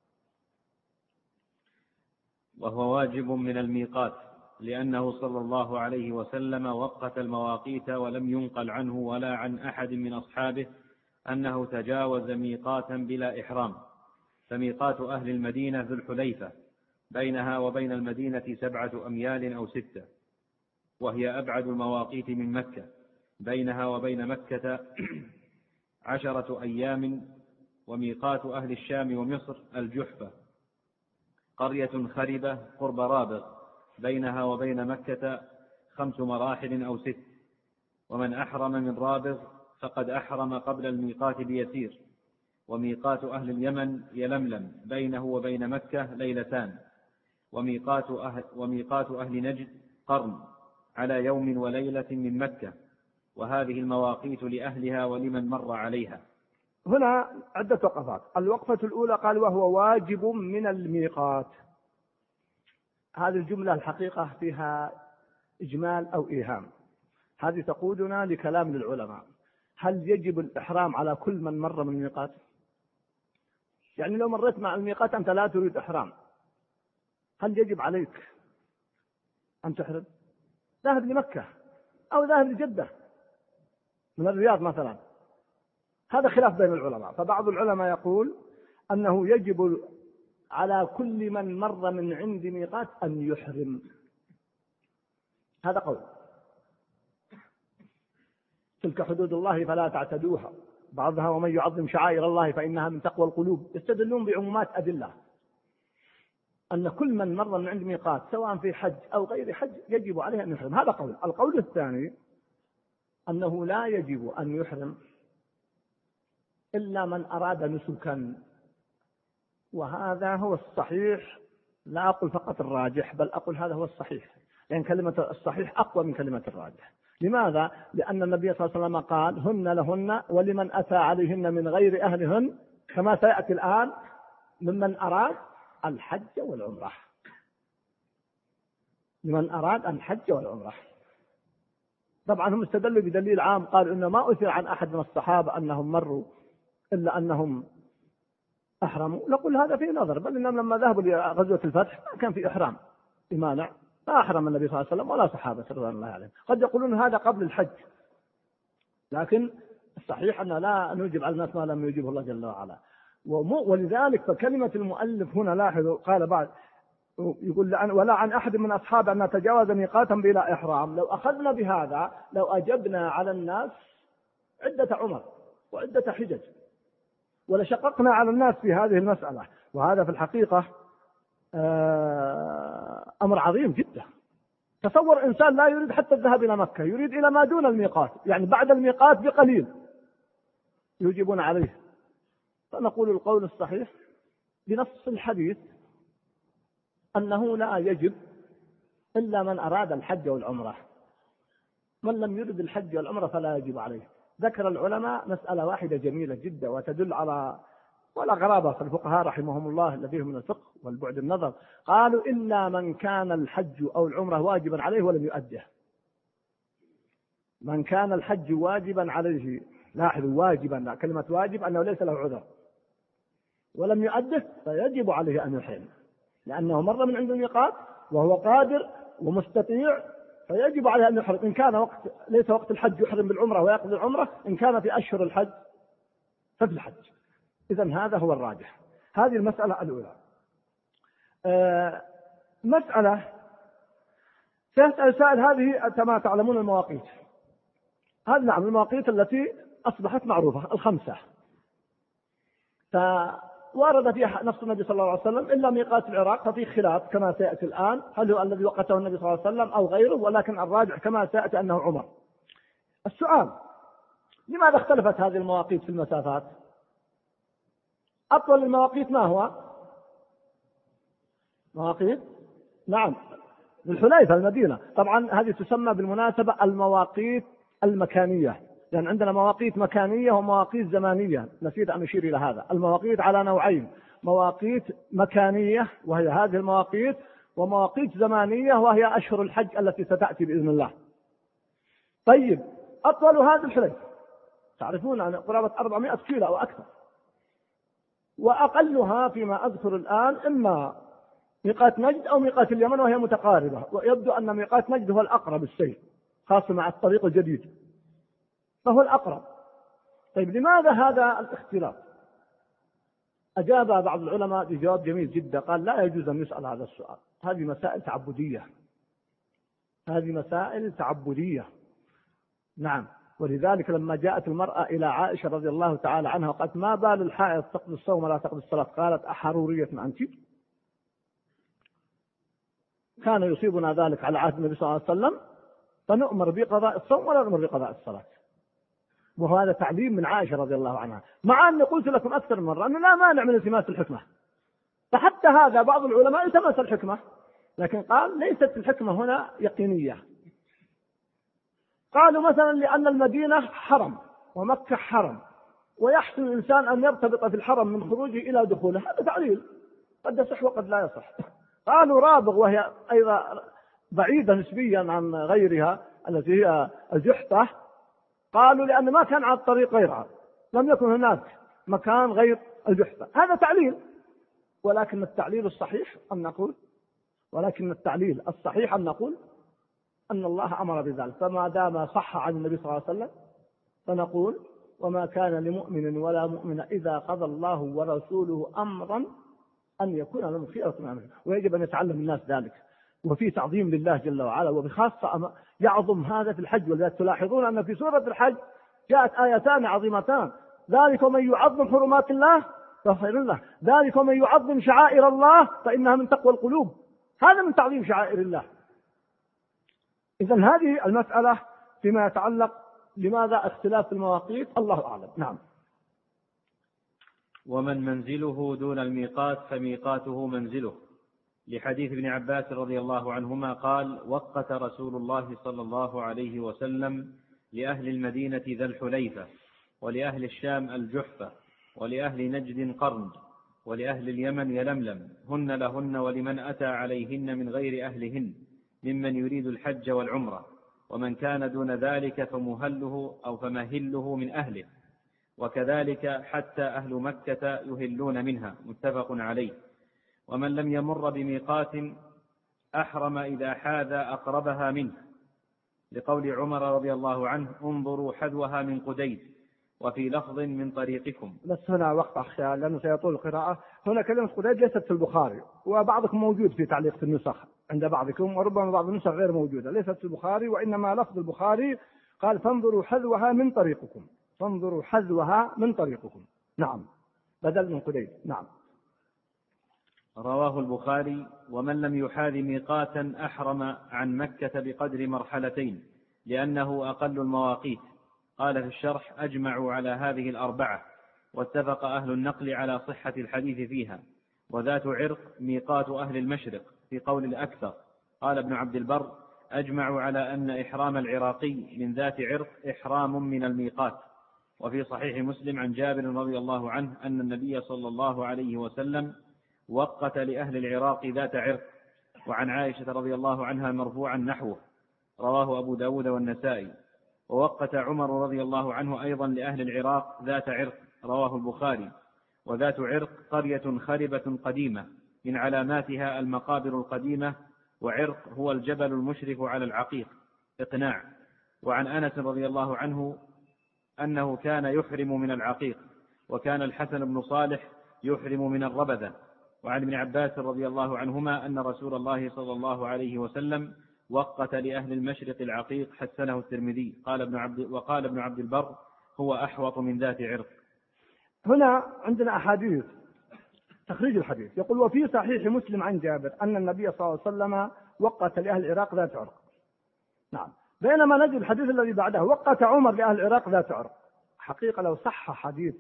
وهو واجب من الميقات، لأنه صلى الله عليه وسلم وقت المواقيت، ولم ينقل عنه ولا عن أحد من أصحابه أنه تجاوز ميقاتا بلا إحرام. فميقات أهل المدينة ذو الحليفة، بينها وبين المدينة 7 أميال أو 6، وهي أبعد المواقيت من مكة، بينها وبين مكة 10 أيام. وميقات أهل الشام ومصر الجحفة، قرية خربة قرب رابغ، بينها وبين مكة 5 مراحل أو 6. ومن أحرم من رابغ فقد أحرم قبل الميقات بيسير. وميقات أهل اليمن يلملم، بينه وبين مكة 2 ليلتان. وميقات أهل نجد قرن على يوم وليلة من مكة، وهذه المواقيت لأهلها ولمن مر عليها. هنا عدة وقفات. الوقفة الأولى قال وهو واجب من الميقات. هذه الجملة الحقيقة فيها إجمال أو إيهام. هذه تقودنا لكلام للعلماء. هل يجب الإحرام على كل من مر من الميقات؟ يعني لو مريت مع الميقات أنت لا تريد إحرام، هل يجب عليك أن تحرم؟ ذاهب لمكة أو ذاهب لجدة من الرياض مثلا، هذا خلاف بين العلماء. فبعض العلماء يقول أنه يجب على كل من مر من عند ميقات أن يحرم، هذا قول. تلك حدود الله فلا تعتدوها، بعضها ومن يعظم شعائر الله فإنها من تقوى القلوب. يستدلون بعمومات أدلة أن كل من مر من عند ميقات سواء في حج أو غير حج يجب عليه أن يحرم، هذا قول. القول الثاني أنه لا يجب أن يحرم إلا من أراد نسكا، وهذا هو الصحيح. لا أقول فقط الراجح، بل أقول هذا هو الصحيح، لأن كلمة الصحيح أقوى من كلمة الراجح. لماذا؟ لأن النبي صلى الله عليه وسلم قال هن لهن ولمن أتى عليهن من غير أهلهن، كما سيأتي الآن ممن أراد الحج والعمرة، لمن أراد الحج والعمرة. طبعا هم استدلوا بدليل عام، قالوا إنه ما أثر عن أحد من الصحابة أنهم مروا إلا أنهم أحرموا. نقول هذا فيه نظر، بل إنهم لما ذهبوا لغزوة الفتح ما كان في إحرام بمانع، ما أحرم النبي صلى الله عليه وسلم ولا صحابة رضوان الله عليهم. قد يقولون هذا قبل الحج، لكن الصحيح أن لا نوجب على الناس ما لم يوجبه الله جل وعلا. ولذلك فكلمة المؤلف هنا لاحظوا قال بعد يقول ولا عن أحد من أصحاب أن نتجاوز ميقاتا بلا إحرام. لو أخذنا بهذا لو أجبنا على الناس عدة عمر وعدة حجج ولشققنا على الناس في هذه المسألة، وهذا في الحقيقة أمر عظيم جدا. تصور إنسان لا يريد حتى الذهاب إلى مكة، يريد إلى ما دون الميقات، يعني بعد الميقات بقليل، يجيبون عليه. فنقول القول الصحيح بنص الحديث أنه لا يجب إلا من أراد الحج والعمرة، من لم يرد الحج والعمرة فلا يجب عليه. ذكر العلماء مسألة واحدة جميلة جدا وتدل على ولا غرابة في الفقهاء رحمهم الله الذين من الفقه والبعد النظر، قالوا إلا من كان الحج أو العمرة واجبا عليه ولم يؤده. من كان الحج واجبا عليه، لاحظوا واجبا، كلمة واجب أنه ليس له عذر، ولم يؤده فيجب عليه أن يحرم، لأنه مر من عند الميقات وهو قادر ومستطيع، فيجب عليه أن يحرم. إن كان ليس وقت الحج يحرم بالعمرة ويقضي العمرة، إن كان في أشهر الحج ففي الحج. إذن هذا هو الراجح. هذه المسألة الأولى. مسألة سيسأل سائل، هذه كما تعلمون المواقيت، هذه نعم المواقيت التي أصبحت معروفة الخمسة، فورد فيها نص النبي صلى الله عليه وسلم إلا ميقات العراق، ففي خلاف كما سيأتي الآن هل هو الذي وقته النبي صلى الله عليه وسلم أو غيره، ولكن الراجح كما سيأتي أنه عمر. السؤال: لماذا اختلفت هذه المواقيت في المسافات؟ أطول المواقيت ما هو؟ مواقيت نعم الحليفة المدينة. طبعا هذه تسمى بالمناسبة المواقيت المكانية، يعني عندنا مواقيت مكانية ومواقيت زمانية، نسيت أن أشير إلى هذا. المواقيت على نوعين: مواقيت مكانية وهي هذه المواقيت، ومواقيت زمانية وهي أشهر الحج التي ستأتي بإذن الله. طيب، أطول هذه الحليفة تعرفون أن قرابة 400 كيلو أو أكثر، وأقلها فيما أذكر الآن إما ميقات نجد أو ميقات اليمن وهي متقاربة، ويبدو أن ميقات نجد هو الأقرب السير، خاصة مع الطريق الجديد فهو الأقرب. طيب، لماذا هذا الاختلاف؟ أجاب بعض العلماء بجواب جميل جدا، قال لا يجوز أن يسأل هذا السؤال، هذه مسائل تعبدية، هذه مسائل تعبدية. نعم، ولذلك لما جاءت المرأة إلى عائشة رضي الله تعالى عنها وقالت ما بال الحائض تقضي الصوم ولا تقضي الصلاة، قالت أحرورية أنت؟ كان يصيبنا ذلك على عهد النبي صلى الله عليه وسلم، فنؤمر بقضاء الصوم ولا نؤمر بقضاء الصلاة. وهذا تعليم من عائشة رضي الله عنها، مع أني قلت لكم أكثر من مرة أنه لا مانع من التماس الحكمة، فحتى هذا بعض العلماء التمس الحكمة لكن قال ليست الحكمة هنا يقينية. قالوا مثلا لأن المدينة حرم ومكة حرم، ويحسن الإنسان أن يرتبط في الحرم من خروجه إلى دخوله، هذا تعليل قد يصح وقد لا يصح. قالوا رابغ وهي أيضا بعيدة نسبيا عن غيرها التي هي الجحفة، قالوا لأن ما كان على الطريق غيرها، لم يكن هناك مكان غير الجحفة، هذا تعليل. ولكن التعليل الصحيح أن نقول أن الله أمر بذلك، فما دام صح عن النبي صلى الله عليه وسلم فنقول وما كان لمؤمن ولا مؤمنة إذا قضى الله ورسوله أمرا أن يكون لهم خيرة من أمرهم، ويجب أن يتعلم الناس ذلك. وفي تعظيم لله جل وعلا، وبخاصة يعظم هذا في الحج. ولذلك تلاحظون أن في سورة الحج جاءت آيتان عظيمتان: ذلك من يعظم حرمات الله فخير له، ذلك من يعظم شعائر الله فإنها من تقوى القلوب، هذا من تعظيم شعائر الله. إذن هذه المسألة فيما يتعلق لماذا اختلاف المواقيت، الله أعلم. نعم. ومن منزله دون الميقات فميقاته منزله، لحديث ابن عباس رضي الله عنهما قال: وقت رسول الله صلى الله عليه وسلم لأهل المدينة ذا الحليفة، ولأهل الشام الجحفة، ولأهل نجد قرن، ولأهل اليمن يلملم، هن لهن ولمن أتى عليهن من غير أهلهن ممن يريد الحج والعمرة، ومن كان دون ذلك فمهله أو فمهله من أهله، وكذلك حتى أهل مكة يهلون منها، متفق عليه. ومن لم يمر بميقات أحرم إذا حاذ أقربها منه، لقول عمر رضي الله عنه: انظروا حذوها من قديد، وفي لفظ من طريقكم. بس هنا وقت أخشى لأنه سيطول القراءة. هنا كلمة قديد ليست في البخاري، وبعضكم موجود في تعليق في النسخ عند بعضكم، وربما بعض النسخ غير موجودة، ليست في البخاري، وإنما لفظ البخاري قال: فانظروا حذوها من طريقكم، فانظروا حذوها من طريقكم. نعم، بدل من قديد. نعم. رواه البخاري: ومن لم يحاذ ميقاتا أحرم عن مكة بقدر مرحلتين، لأنه أقل المواقيت. قال في الشرح: أجمعوا على هذه الأربعة، واتفق أهل النقل على صحة الحديث فيها. وذات عرق ميقات أهل المشرق في قول الأكثر. قال ابن عبد البر: أجمعوا على أن إحرام العراقي من ذات عرق إحرام من الميقات. وفي صحيح مسلم عن جابر رضي الله عنه أن النبي صلى الله عليه وسلم وقت لأهل العراق ذات عرق. وعن عائشة رضي الله عنها مرفوعا نحوه، رواه أبو داود والنسائي. ووقت عمر رضي الله عنه أيضا لأهل العراق ذات عرق، رواه البخاري. وذات عرق قرية خربة قديمة من علاماتها المقابر القديمة، وعرق هو الجبل المشرف على العقيق. إقناع. وعن أنس رضي الله عنه أنه كان يحرم من العقيق، وكان الحسن بن صالح يحرم من الربذة. وعن ابن عباس رضي الله عنهما أن رسول الله صلى الله عليه وسلم وقت لأهل المشرق العقيق، حسنه الترمذي. وقال ابن عبد البر: هو أحوط من ذات عرق. هنا عندنا أحاديث تخريج الحديث، يقول: وفي صحيح مسلم عن جابر أن النبي صلى الله عليه وسلم وقت لأهل العراق ذات عرق. نعم. بينما نجد الحديث الذي بعده: وقت عمر لأهل العراق ذات عرق. حقيقة لو صح حديث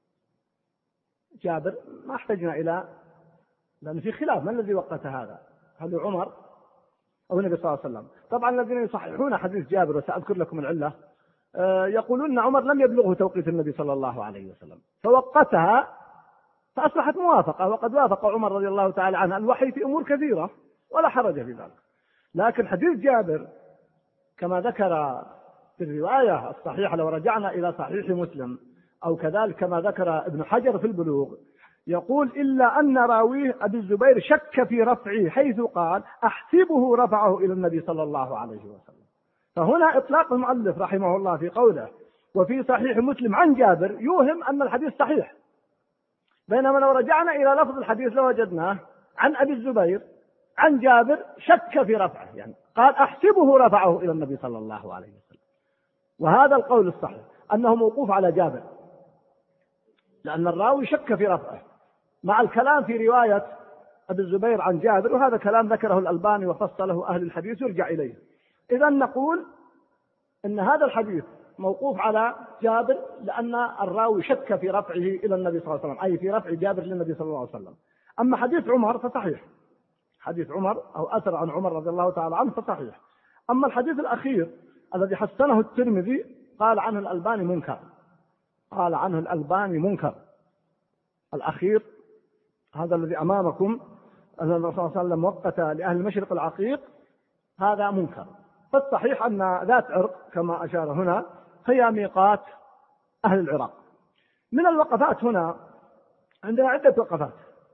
جابر ما احتجنا إلى، لأن في خلاف من الذي وقت هذا، هل عمر أو النبي صلى الله عليه وسلم؟ طبعا الذين يصححون حديث جابر، وسأذكر لكم العلة، يقولون أن عمر لم يبلغه توقيت النبي صلى الله عليه وسلم فوقتها، فأصبحت موافقة. وقد وافق عمر رضي الله تعالى عنه الوحي في أمور كثيرة ولا حرج في ذلك. لكن حديث جابر كما ذكر في الرواية الصحيحة، لو رجعنا إلى صحيح مسلم، أو كذلك كما ذكر ابن حجر في البلوغ، يقول: إلا أن راويه أبي الزبير شك في رفعه، حيث قال: أحسبه رفعه إلى النبي صلى الله عليه وسلم. فهنا إطلاق المؤلف رحمه الله في قوله: وفي صحيح مسلم عن جابر، يوهم أن الحديث صحيح، بينما لو رجعنا إلى لفظ الحديث لوجدناه عن أبي الزبير عن جابر شك في رفعه، يعني قال: أحسبه رفعه إلى النبي صلى الله عليه وسلم. وهذا القول الصحيح أنه موقوف على جابر، لأن الراوي شك في رفعه، مع الكلام في رواية أبي الزبير عن جابر، وهذا كلام ذكره الألباني وفصله أهل الحديث يرجع إليه. إذن نقول إن هذا الحديث موقوف على جابر، لأن الراوي شك في رفعه إلى النبي صلى الله عليه وسلم، أي في رفع جابر للنبي صلى الله عليه وسلم. أما حديث عمر فصحيح، حديث عمر أو أثر عن عمر رضي الله تعالى عنه فصحيح. أما الحديث الأخير الذي حسنه الترمذي قال عنه الألباني منكر، قال عنه الألباني منكر. الأخير هذا الذي أمامكم أن الرسول صلى الله عليه وسلم وقت لأهل المشرق العقيق، هذا منكر. فالصحيح أن ذات عرق كما أشار هنا هي ميقات أهل العراق. من الوقفات هنا عندنا عدة وقفات.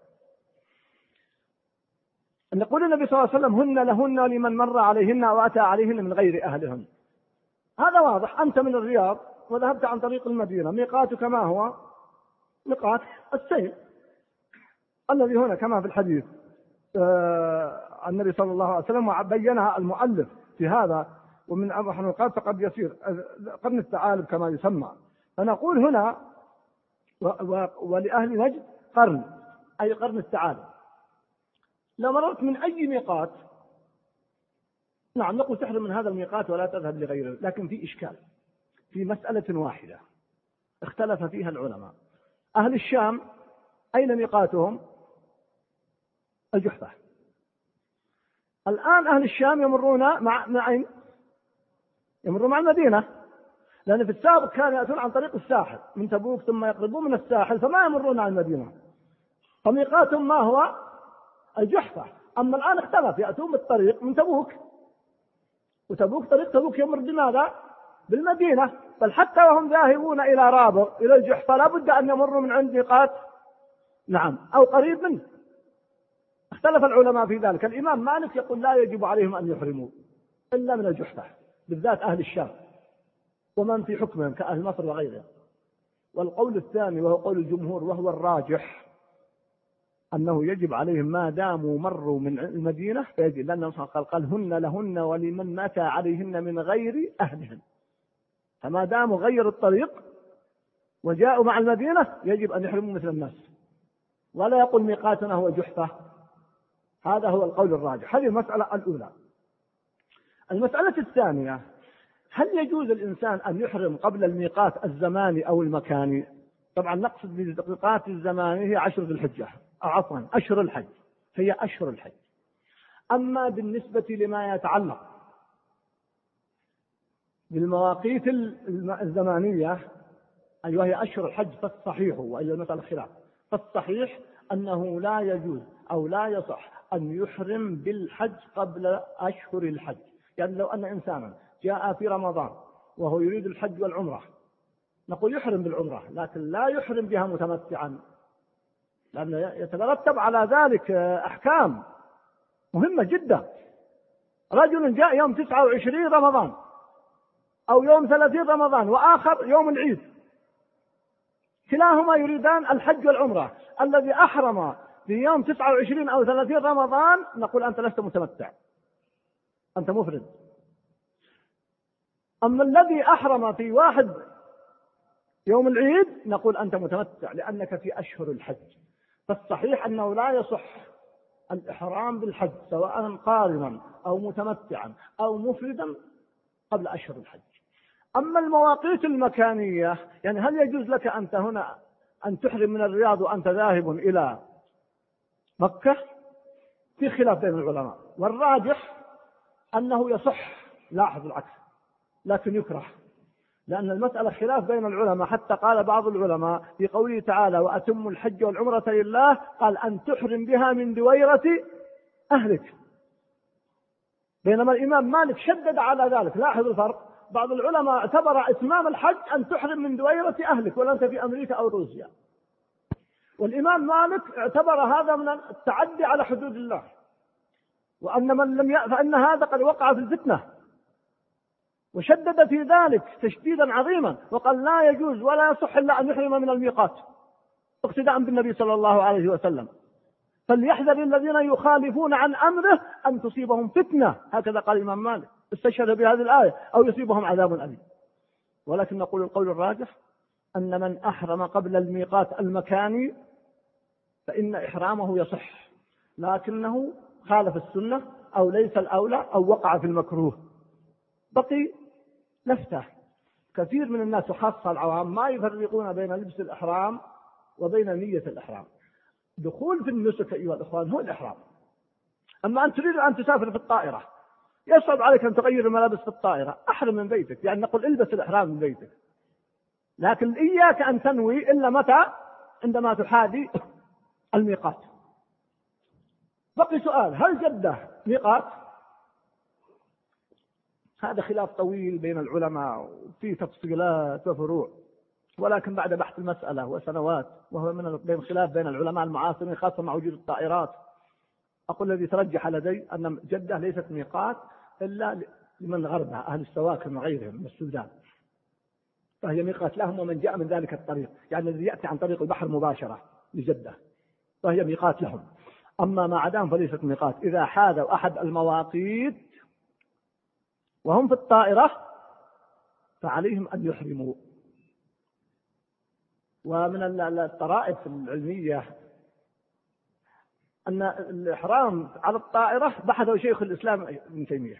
أن يقول النبي صلى الله عليه وسلم هن لهن ولمن مر عليهن وأتى عليهن من غير أهلهن. هذا واضح، أنت من الرياض وذهبت عن طريق المدينة، ميقاتك ما هو؟ ميقات السيل الذي هنا كما في الحديث عن النبي صلى الله عليه وسلم، وبينها المؤلف في هذا. ومن الميقات فقد يصير قرن الثعالب كما يسمى. فنقول هنا ولأهل نجد قرن، أي قرن الثعالب. لو مررت من أي ميقات نعم نقول تحرم من هذا الميقات ولا تذهب لغيره. لكن في إشكال في مسألة واحدة اختلف فيها العلماء. أهل الشام أين ميقاتهم؟ الجحفة. الآن أهل الشام يمرون مع أين؟ يمرون مع المدينة، لأن في السابق كانوا يأتون عن طريق الساحل من تبوك ثم يقربون من الساحل فما يمرون عن المدينة، فميقاتهم ما هو؟ الجحفة. أما الآن اختلف، يأتون بالطريق من تبوك، وتبوك طريق تبوك يمر بماذا؟ بالمدينة. بل حتى وهم ذاهبون إلى رابغ إلى الجحفة لابد أن يمروا من عند ميقات نعم أو قريب منه. اختلف العلماء في ذلك. الإمام مالك يقول لا يجب عليهم أن يحرموا إلا من الجحفة، بالذات أهل الشام ومن في حكمهم كأهل مصر وغيرهم. والقول الثاني وهو قول الجمهور وهو الراجح أنه يجب عليهم ما داموا مروا من المدينة فيجب، لأن الله قال هن لهن ولمن مات عليهن من غير أهلهن. فما داموا غير الطريق وجاءوا مع المدينة يجب أن يحرموا مثل الناس، ولا يقول ميقاتنا هو جحفة. هذا هو القول الراجح. هذه المسألة الأولى. المسألة الثانية، هل يجوز الإنسان أن يحرم قبل الميقات الزماني أو المكاني؟ طبعا نقصد بالميقات الزماني هي 10 ذي الحجة، عفوا أشهر الحج، هي أشهر الحج. أما بالنسبة لما يتعلق بالمواقيت الزمانية أي وهي أشهر الحج فالصحيح، وإلا المسألة خلاف، فالصحيح أنه لا يجوز أو لا يصح أن يحرم بالحج قبل أشهر الحج. يعني لو أن إنسانا جاء في رمضان وهو يريد الحج والعمرة نقول يحرم بالعمرة، لكن لا يحرم بها متمتعا، لأن يترتب على ذلك أحكام مهمة جدا. رجل جاء يوم 29 رمضان أو يوم 30 رمضان وآخر يوم العيد، كلاهما يريدان الحج والعمرة. الذي أحرم في يوم 29 أو 30 رمضان نقول أنت لست متمتع، أنت مفرد. أما الذي أحرم في واحد يوم العيد نقول أنت متمتع لأنك في أشهر الحج. فالصحيح أنه لا يصح الإحرام بالحج سواء قارنا أو متمتعا أو مفردا قبل أشهر الحج. أما المواقيت المكانية، يعني هل يجوز لك أنت هنا أن تحرم من الرياض وأنت ذاهب إلى مكة؟ في خلاف بين العلماء، والراجح أنه يصح، لاحظ العكس، لكن يكره، لأن المسألة خلاف بين العلماء. حتى قال بعض العلماء في قوله تعالى وأتموا الحج والعمرة لله قال أن تحرم بها من دويرة أهلك، بينما الإمام مالك شدد على ذلك. لاحظ الفرق، بعض العلماء اعتبر إتمام الحج أن تحرم من دويرة أهلك ولا أنت في أمريكا أو روسيا، والإمام مالك اعتبر هذا من التعدي على حدود الله، وأن من لم فإن هذا قد وقع في الفتنة، وشدد في ذلك تشديدا عظيما وقال لا يجوز ولا يصح إلا أن يحرم من الميقات اقتداء بالنبي صلى الله عليه وسلم. فليحذر الذين يخالفون عن أمره أن تصيبهم فتنة، هكذا قال الإمام مالك، استشهد بهذه الآية، أو يصيبهم عذاب أليم. ولكن نقول القول الراجح أن من أحرم قبل الميقات المكاني فإن إحرامه يصح، لكنه خالف السنة أو ليس الأولى أو وقع في المكروه. بقي لفتة، كثير من الناس وخاصة العوام ما يفرقون بين لبس الإحرام وبين نية الإحرام. دخول في النسك أيها الإخوان هو الإحرام، أما أن تريد أن تسافر في الطائرة يصعب عليك أن تغير الملابس في الطائرة، أحرم من بيتك، يعني نقول البس الإحرام من بيتك، لكن إياك أن تنوي إلا متى؟ عندما تحاذي الميقات. بقي سؤال: هل جدة ميقات؟ هذا خلاف طويل بين العلماء وفي تفصيلات وفروع، ولكن بعد بحث المسألة وسنوات، وهو بين خلاف بين العلماء المعاصرين خاصة مع وجود الطائرات، أقول الذي ترجح لدي أن جدة ليست ميقات إلا لمن غربها، أهل السواكن وغيرهم من السودان، فهي ميقات لهم ومن جاء من ذلك الطريق، يعني الذي يأتي عن طريق البحر مباشرة لجدة فهي ميقات لهم. أما ما عداهم فليست ميقات. إذا حاذوا أحد المواقيت وهم في الطائرة فعليهم أن يحرموا. ومن الطرائف العلمية أن الإحرام على الطائرة بحثه شيخ الإسلام ابن تيمية.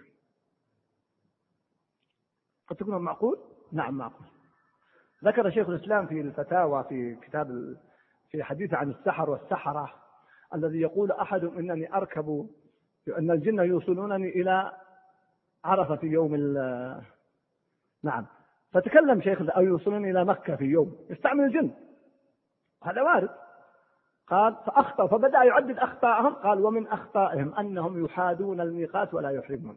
قد تكون معقول؟ نعم معقول. ذكر شيخ الإسلام في الفتاوى في كتاب في حديث عن السحر والسحرة الذي يقول أحدهم إنني أركب أن الجن يوصلونني إلى عرفة في يوم نعم، فتكلم شيخ أو يوصلونني إلى مكة في يوم، يستعمل الجن، هذا وارد. قال فأخطأ، فبدأ يعدد أخطاءهم، قال ومن أخطائهم أنهم يحادون الميقات ولا يحرمون.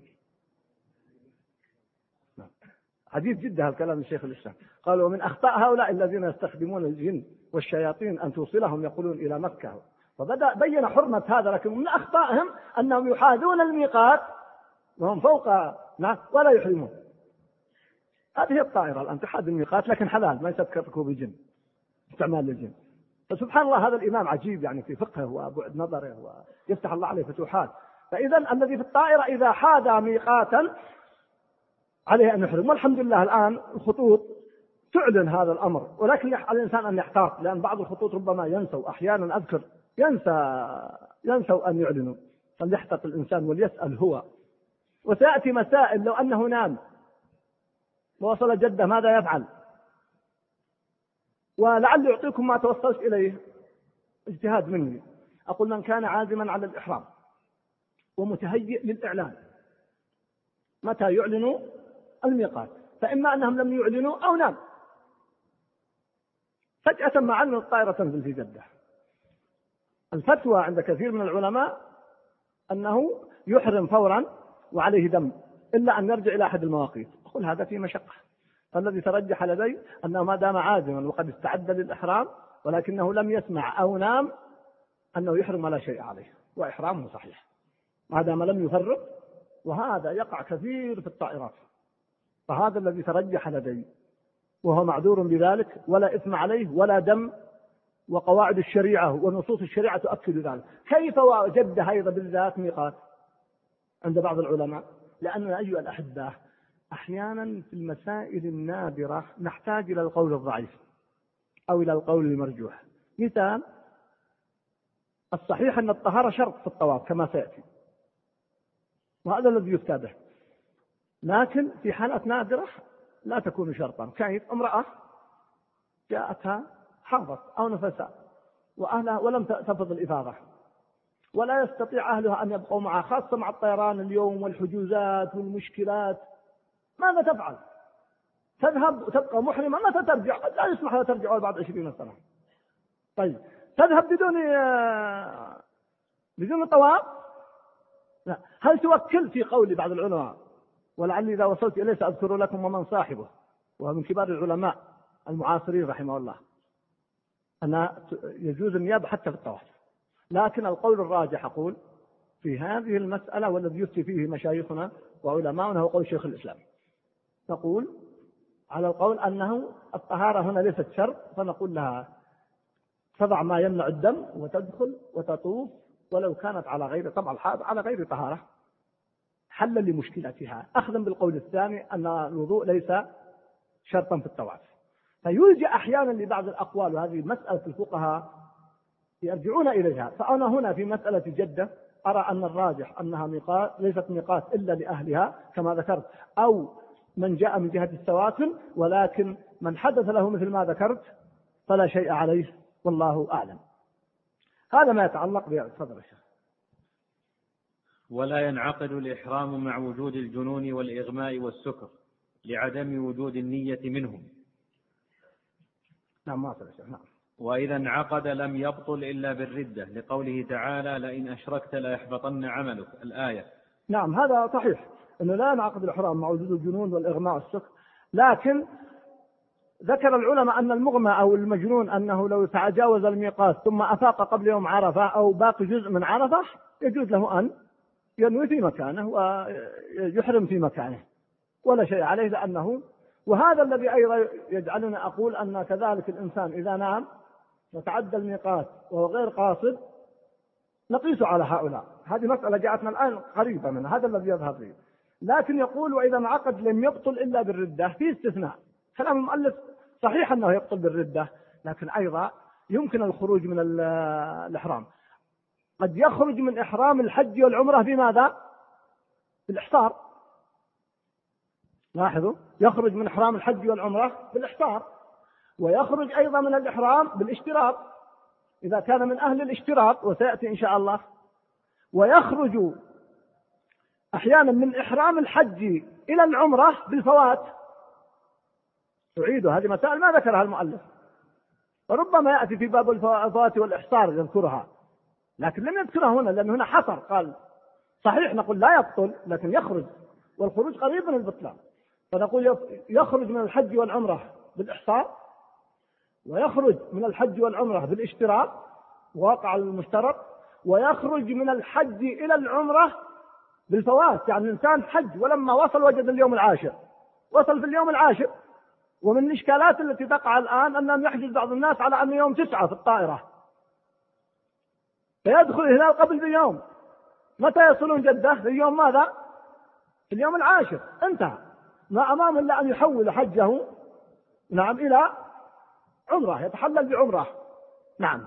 عجيب جدا الكلام من شيخ الإسلام. قال ومن أخطاء هؤلاء الذين يستخدمون الجن والشياطين أن توصلهم يقولون إلى مكة، فبدأ بين حرمة هذا، لكن من أخطائهم أنهم يحادون الميقات وهم فوق ولا يحرمون. هذه الطائرة الآن تحاد الميقات لكن حلال، ما يسكركوا بالجن، استعمال الجن. فسبحان الله هذا الإمام عجيب يعني في فقهه وبعد نظره ويفتح الله عليه فتوحات. فإذا الذي في الطائرة إذا حاد ميقاتا عليه أن يحرم. والحمد لله الآن الخطوط تعلن هذا الأمر، ولكن على الإنسان أن يحتاط، لأن بعض الخطوط ربما ينسوا، أحيانا أذكر ينسوا أن يعلنوا، فليحتاط الإنسان وليسأل هو. وسيأتي مسائل لو أنه نام ووصل جدة ماذا يفعل؟ ولعل يعطيكم ما توصلت إليه اجتهاد مني. أقول من كان عازما على الإحرام ومتهيئ للإعلان متى يعلنوا الميقات، فإما أنهم لم يعلنوا أو نام فجأة ما علنوا الطائرة تنزل في جدة. الفتوى عند كثير من العلماء أنه يحرم فورا وعليه دم إلا أن يرجع إلى أحد المواقيت. أقول هذا فيه مشقة، فالذي ترجح لدي أنه ما دام عازما وقد استعد للإحرام ولكنه لم يسمع أو نام أنه يحرم ولا شيء عليه وإحرامه صحيح ما دام لم يفرق. وهذا يقع كثير في الطائرات، فهذا الذي ترجح لدي وهو معذور بذلك ولا إثم عليه ولا دم، وقواعد الشريعة ونصوص الشريعة تؤكد ذلك. كيف وجد أيضا بالذات ميقات عند بعض العلماء؟ لأننا أيها الأحبة أحيانا في المسائل النادرة نحتاج إلى القول الضعيف أو إلى القول المرجوح. مثال الصحيح أن الطهارة شرط في الطواف كما سيأتي، وهذا الذي يفتى به، لكن في حالات نادرة لا تكون شرطا. كيف؟ امرأة جاءتها حاضت أو نفساء وأهلها ولم تفض الإفاضة ولا يستطيع أهلها أن يبقوا معها، خاصة مع الطيران اليوم والحجوزات والمشكلات، ماذا تفعل؟ تذهب وتبقى محرمة، متى ترجع؟ قد لا يسمح لها ترجع بعد 20 سنة. طيب تذهب بدون طواف؟ لا. هل توكل؟ في قول بعض العلماء ولعلي إذا وصلت إليه سأذكر لكم ومن صاحبه، وهو من كبار العلماء المعاصرين رحمه الله، أن يجوز النيابة حتى في الطواف. لكن القول الراجح أقول في هذه المسألة والذي يفتي فيه مشايخنا وعلماؤنا هو قول شيخ الإسلام. نقول على القول أنه الطهارة هنا ليست شرط، فنقول لها تضع ما يمنع الدم وتدخل وتطوف ولو كانت على غير طبعا على غير طهارة حلا لمشكلتها، أخذا بالقول الثاني أن الوضوء ليس شرطا في الطواف. فيلجأ أحيانا لبعض الأقوال، وهذه مسألة الفقهاء يرجعون إليها. فأنا هنا في مسألة جدة أرى أن الراجح أنها ميقات، ليست ميقات إلا لأهلها كما ذكرت، أو من جاء من جهة السواكن، ولكن من حدث له مثل ما ذكرت فلا شيء عليه والله أعلم. هذا ما يتعلق بها. تفضل يا شيخ. ولا ينعقد الإحرام مع وجود الجنون والإغماء والسكر لعدم وجود النية منهم. نعم. وإذا انعقد لم يبطل إلا بالردة، لقوله تعالى: لئن أشركت ليحبطن عملك، الآية. نعم، هذا صحيح أنه لا ينعقد الإحرام مع وجود الجنون والإغماء والسكر، لكن ذكر العلماء أن المغمى أو المجنون أنه لو تجاوز الميقات ثم أفاق قبل يوم عرفة أو باقي جزء من عرفة يجوز له أن ينوي في مكانه ويحرم في مكانه ولا شيء عليه، لأنه وهذا الذي أيضا يجعلنا أقول أن كذلك الإنسان إذا نام وتعدى الميقات وهو غير قاصد نقيس على هؤلاء. هذه مسألة جاءتنا الآن قريبة من هذا الذي يظهر فيه، لكن يقول وإذا انعقد لم يبطل إلا بالردة، في استثناء. كلام المؤلف صحيح أنه يبطل بالردة، لكن أيضا يمكن الخروج من الإحرام. قد يخرج من إحرام الحج والعمرة بماذا؟ بالإحصار. لاحظوا، يخرج من إحرام الحج والعمرة بالإحصار، ويخرج أيضا من الإحرام بالاشتراط إذا كان من أهل الاشتراط، وسيأتي إن شاء الله. ويخرج أحيانا من إحرام الحج إلى العمرة بالفوات. تعيد هذه مسائل ما ذكرها المؤلف، وربما يأتي في باب الفوات والإحصار يذكرها، لكن لم يذكرها هنا لأن هنا حصر. قال صحيح نقول لا يبطل، لكن يخرج، والخروج قريب من البطلان. فنقول يخرج من الحج والعمرة بالإحصار، ويخرج من الحج والعمرة بالاشتراط واقع المشترط، ويخرج من الحج إلى العمرة بالفوات. يعني الإنسان حج ولما وصل وجد اليوم العاشر، وصل في اليوم العاشر. ومن الإشكالات التي تقع الآن أنهم يحجز بعض الناس على أن يوم 9 في الطائرة، فيدخل الهلال قبل بيوم. متى يصلون جدة؟ في اليوم ماذا؟ في اليوم العاشر. انتهى، ما أمام إلا أن يحول حجه نعم إلى عمرة، يتحلل بعمرة. نعم.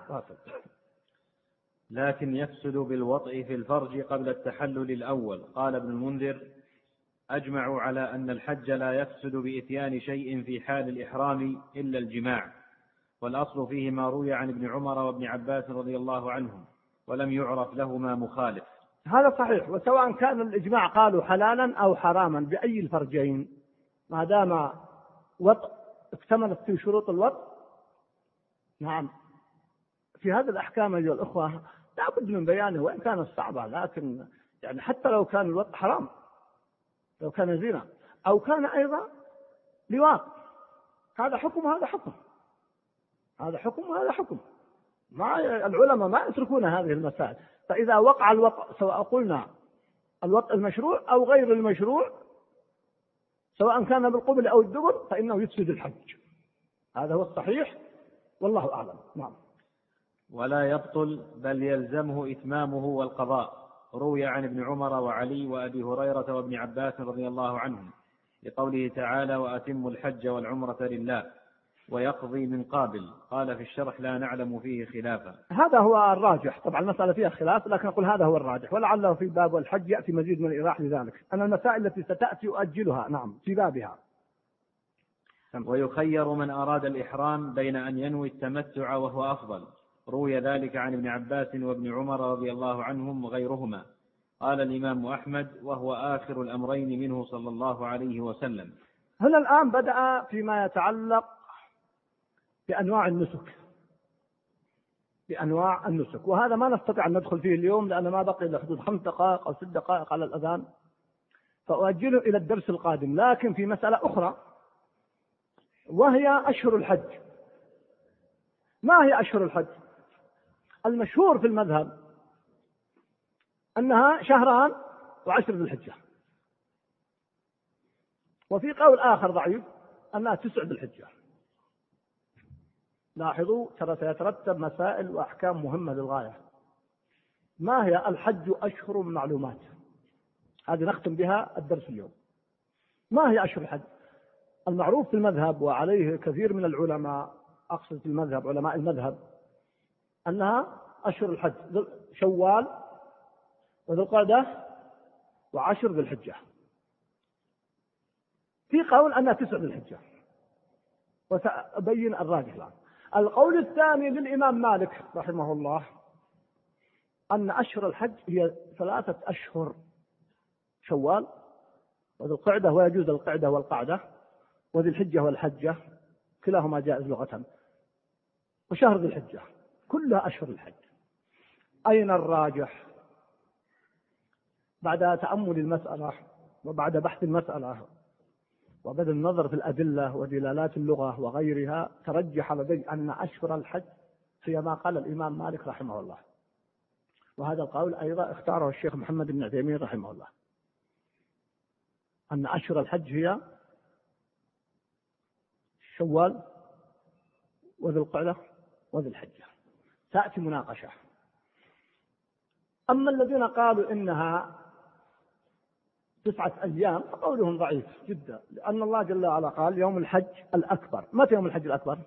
لكن يفسد بالوطء في الفرج قبل التحلل الأول. قال ابن المنذر: أجمعوا على أن الحج لا يفسد بإتيان شيء في حال الإحرام إلا الجماع، والأصل فيه ما روي عن ابن عمر وابن عباس رضي الله عنهم، ولم يعرف لهما مخالف. هذا صحيح، وسواء كان الإجماع قالوا حلالا أو حراما بأي الفرجين، ما دام وطء اكتملت فيه شروط الوطء. نعم، في هذه الأحكام أيها الأخوة لا بد من بيانه وإن كانت صعبة، لكن يعني حتى لو كان الوطء حرام، لو كان زنا أو كان أيضا لواط، هذا حكم هذا حكم، هذا حكم هذا حكم. العلماء ما يتركون هذه المسائل. فإذا وقع الوطء، سواء قلنا الوطء المشروع أو غير المشروع، سواء كان بالقبل أو الدبر، فإنه يفسد الحج. هذا هو الصحيح والله أعلم. نعم. ولا يبطل بل يلزمه إتمامه والقضاء. روي عن ابن عمر وعلي وأبي هريرة وابن عباس رضي الله عنهم لقوله تعالى: وأتموا الحج والعمرة لله، ويقضي من قابل. قال في الشرح: لا نعلم فيه خلافا. هذا هو الراجح. طبعا المسألة فيها خلاف، لكن نقول هذا هو الراجح، ولعله في باب الحج يأتي مزيد من الإيضاح لذلك. أن المسائل التي ستأتي أؤجلها نعم في بابها. ويخير من أراد الإحرام بين أن ينوي التمتع وهو أفضل. روي ذلك عن ابن عباس وابن عمر رضي الله عنهم وغيرهما. قال الإمام أحمد: وهو آخر الأمرين منه صلى الله عليه وسلم. هنا الآن بدأ فيما يتعلق بأنواع النسك، وهذا ما نستطيع أن ندخل فيه اليوم لأن ما بقي إلا حدود 5 دقائق أو 6 دقائق على الأذان، فأؤجله إلى الدرس القادم. لكن في مسألة أخرى وهي أشهر الحج. ما هي أشهر الحج؟ المشهور في المذهب أنها 2 و10 ذي الحجة، وفي قول آخر ضعيف أنها 9 ذي الحجة. لاحظوا ترى سيترتب مسائل وأحكام مهمة للغاية. ما هي الحج؟ أشهر معلومات، هذه نختم بها الدرس اليوم. ما هي أشهر الحج؟ المعروف في المذهب وعليه كثير من العلماء، أقصد في المذهب علماء المذهب، أنها أشهر الحج شوال وذو القعدة و10 ذي الحجة. في قول أنها 9 ذي الحجة، وسأبين الراجح الآن. القول الثاني للإمام مالك رحمه الله أن أشهر الحج هي 3 أشهر: شوال وذي القعدة، ويجوز القعدة والقعدة، وذي الحجة والحجة، كلاهما جائز لغة، وشهر ذي الحجة، كلها أشهر الحج. أين الراجح؟ بعد تأمل المسألة وبعد بحث المسألة وبدء النظر في الأدلة ودلالات اللغة وغيرها، ترجح لدي أن أشهر الحج هي ما قال الإمام مالك رحمه الله، وهذا القول أيضا اختاره الشيخ محمد بن عثيمين رحمه الله، أن أشهر الحج هي شوال وذي القعدة وذي الحجة. تأتي مناقشة. أما الذين قالوا إنها 9 أيام فقولهم ضعيف جدا، لأن الله جل وعلا قال يوم الحج الأكبر. متى يوم الحج الأكبر؟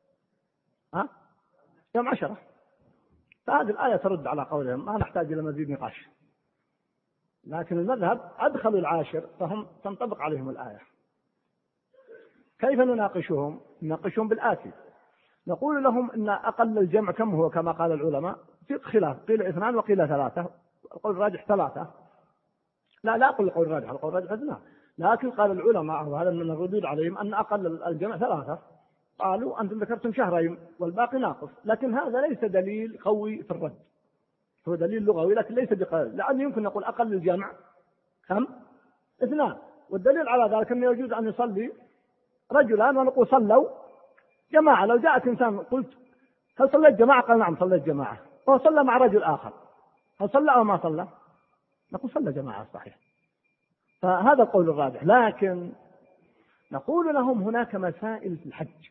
يوم 10. فهذه الآية ترد على قولهم، ما نحتاج إلى مزيد نقاش. لكن المذهب أدخلوا العاشر فهم تنطبق عليهم الآية. كيف نناقشهم؟ نناقشهم بالآتي: نقول لهم إن أقل الجمع كم هو كما قال العلماء؟ في خلاف، قيل 2 وقيل 3. القول الراجح 3. لا أقول القول الراجح، القول الراجح 2، لكن قال العلماء وهذا من الردود عليهم أن أقل الجمع 3. قالوا أنتم ذكرتم شهرين والباقي ناقص، لكن هذا ليس دليل قوي في الرد، هو دليل لغوي لكن ليس بقوي، لأنه يمكن نقول أقل الجمع كم؟ 2. والدليل على ذلك أنه يجوز أن يصلي رجلان ونقول صلوا جماعة. لو جاءت إنسان قلت هل صليت جماعة؟ قال نعم صليت جماعة، وهو صلى مع رجل آخر، هل صلى أو ما صلى؟ نقول صلى جماعة صحيح. فهذا القول الراجح. لكن نقول لهم هناك مسائل في الحج: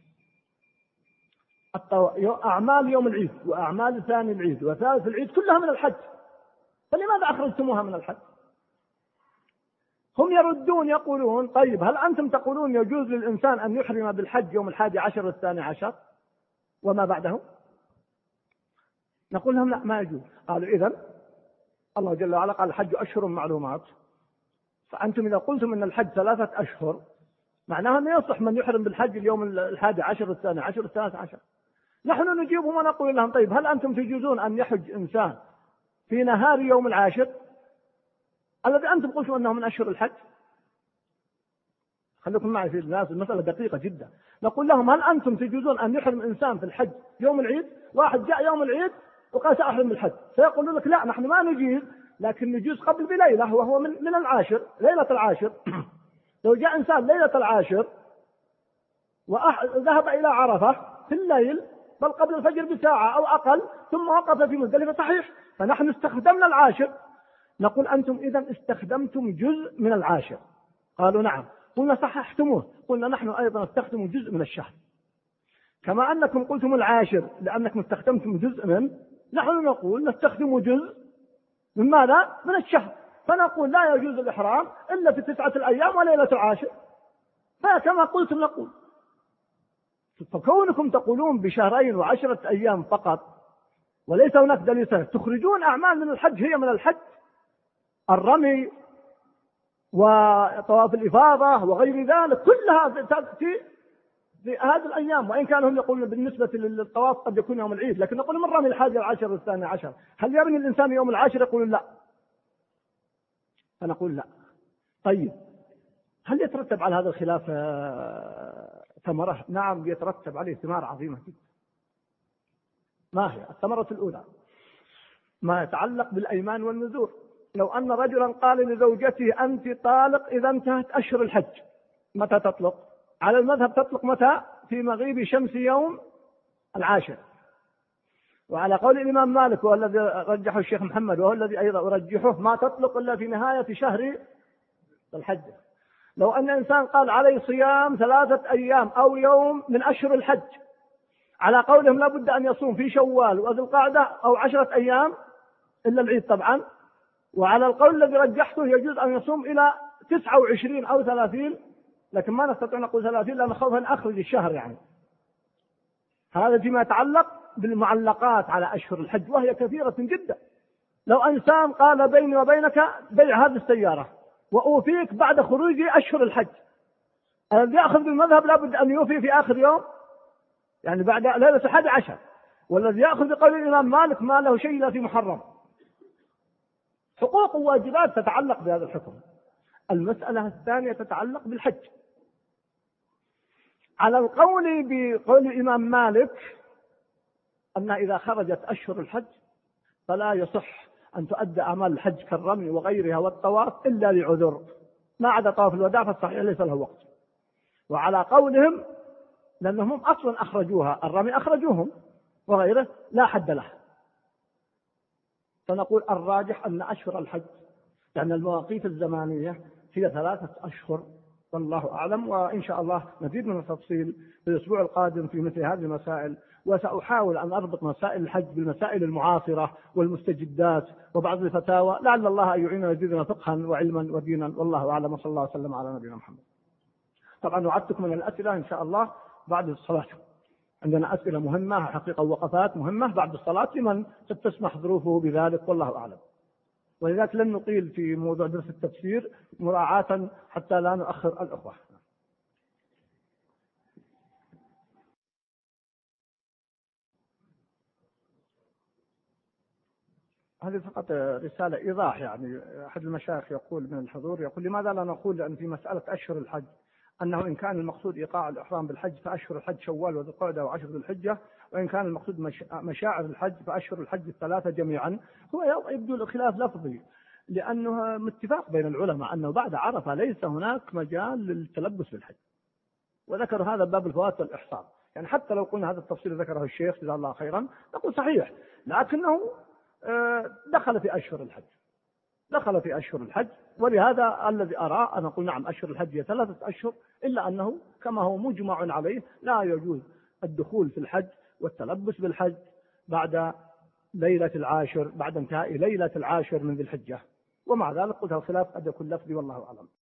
أعمال يوم العيد وأعمال ثاني العيد وثالث العيد كلها من الحج، فلماذا أخرجتموها من الحج؟ هم يردون يقولون طيب هل أنتم تقولون يجوز للإنسان أن يحرم بالحج يوم 11 والثاني عشر وما بعده؟ نقول لهم لا، ما يجوز. قالوا إذن الله جل وعلا قال الحج أشهر معلومات، فأنتم إذا قلتم أن الحج 3 أشهر معناها أنه يصح من يحرم بالحج اليوم 11 والثاني عشر والثالث عشر. نحن نجيبهم ونقول لهم طيب هل أنتم تجوزون أن يحج إنسان في نهار يوم العاشر الذي أنتم قلتم أنه من أشهر الحج؟ خليكم معي في الناس، المسألة دقيقة جدا. نقول لهم هل أنتم تجوزون أن يحرم إنسان في الحج يوم العيد؟ واحد جاء يوم العيد وقال سأحرم بالحج، فيقولون لك لا نحن ما نجيز، لكن نجوز قبل بليلة وهو من العاشر، ليلة العاشر. لو جاء إنسان ليلة العاشر وذهب إلى عرفة في الليل بل قبل الفجر بساعة أو أقل ثم وقف في مزدلفة صحيح، فنحن استخدمنا العاشر. نقول أنتم إذن استخدمتم جزء من العاشر. قالوا نعم. قلنا صححتموه. قلنا نحن أيضا استخدموا جزء من الشهر، كما أنكم قلتم العاشر لأنكم استخدمتم جزء من، نحن نقول نستخدم جزء من ماذا؟ من الشهر. فنقول لا يجوز الإحرام إلا في 9 الأيام وليلة العاشر، فكما قلتم نقول. فكونكم تقولون بشهرين و10 أيام فقط وليس هناك دليل صحيح، تخرجون أعمال من الحج هي من الحج، الرمي وطواف الإفاضة وغير ذلك كلها تأتي في هذه الأيام، وإن كانوا هم يقولون بالنسبة للطواف قد يكون يوم العيد، لكن نقول من رمي 11 والثاني عشر هل يرمي الإنسان يوم العاشر؟ يقولون لا، فنقول لا. طيب هل يترتب على هذا الخلاف ثمرة؟ نعم يترتب عليه ثمار عظيمة جدا. ما هي الثمرة الأولى؟ ما يتعلق بالأيمان والنذور. لو أن رجلا قال لزوجته أنت طالق إذا انتهت أشهر الحج، متى تطلق؟ على المذهب تطلق متى؟ في مغيب شمس يوم العاشر. وعلى قول الإمام مالك وهو الذي رجحه الشيخ محمد وهو الذي أيضا أرجحه ما تطلق إلا في نهاية شهر الحج. لو أن إنسان قال عليه صيام 3 أيام أو يوم من أشهر الحج، على قولهم لا بد أن يصوم في شوال وذي القعدة أو 10 أيام إلا العيد طبعا، وعلى القول الذي رجحته يجوز أن يصوم إلى 29 أو 30، لكن ما نستطيع نقول 30 لأن خوفا أن أخرج الشهر يعني. هذا فيما يتعلق بالمعلقات على أشهر الحج وهي كثيرة جدا. لو إنسان قال بيني وبينك بيع هذه السيارة وأوفيك بعد خروج أشهر الحج، الذي يأخذ بالمذهب لابد أن يوفي في آخر يوم يعني بعد ليلة 11، والذي يأخذ بقول الإمام مالك ما له شيء إلا في محرم، حقوق وواجبات تتعلق بهذا الحكم. المسألة الثانية تتعلق بالحج. على القول بقول الإمام مالك أن إذا خرجت أشهر الحج فلا يصح أن تؤدى أعمال الحج كالرمي وغيرها والطواف إلا لعذر، ما عدا طواف الوداع فالصحيح ليس له وقت. وعلى قولهم لأنهم أصلا أخرجوها، الرمي أخرجوهم وغيره لا حد له، فنقول الراجح أن أشهر الحج لأن المواقيت الزمانية هي 3 أشهر والله أعلم. وإن شاء الله نزيد من التفصيل في الأسبوع القادم في مثل هذه المسائل، وسأحاول أن أربط مسائل الحج بالمسائل المعاصرة والمستجدات وبعض الفتاوى، لعل الله أن يعيننا ويزيدنا فقها وعلما ودينا، والله أعلم. وصلى الله وسلم على نبينا محمد. طبعا وعدتكم من الأسئلة إن شاء الله بعد الصلاة، عندنا أسئلة مهمة حقيقة، وقفات مهمة بعد الصلاة لمن تسمح ظروفه بذلك، والله أعلم. ولذلك لن نطيل في موضوع درس التفسير مراعاة حتى لا نؤخر الأخوة. هذه فقط رسالة إيضاح، يعني أحد المشايخ يقول من الحضور، يقول لماذا لا نقول أن في مسألة أشهر الحج أنه إن كان المقصود إيقاع الإحرام بالحج فأشهر الحج شوال وذو القعدة وعشر ذي الحجة، وإن كان المقصود مشاعر الحج فأشهر الحج الثلاثة جميعا. هو يبدو الخلاف لفظي، لأنه اتفاق بين العلماء أنه بعد عرفة ليس هناك مجال للتلبس بالحج، وذكر هذا باب الفوات والإحصار. يعني حتى لو قلنا هذا التفصيل ذكره الشيخ جزاه الله خيرا نقول صحيح، لكنه دخل في أشهر الحج، دخل في أشهر الحج. ولهذا الذي أرى أن أقول نعم أشهر الحج هي 3 أشهر، إلا أنه كما هو مجمع عليه لا يجوز الدخول في الحج والتلبس بالحج بعد ليلة العاشر، بعد انتهاء ليلة العاشر من ذي الحجة. ومع ذلك قلت الخلاف قد يكون لفظي والله أعلم.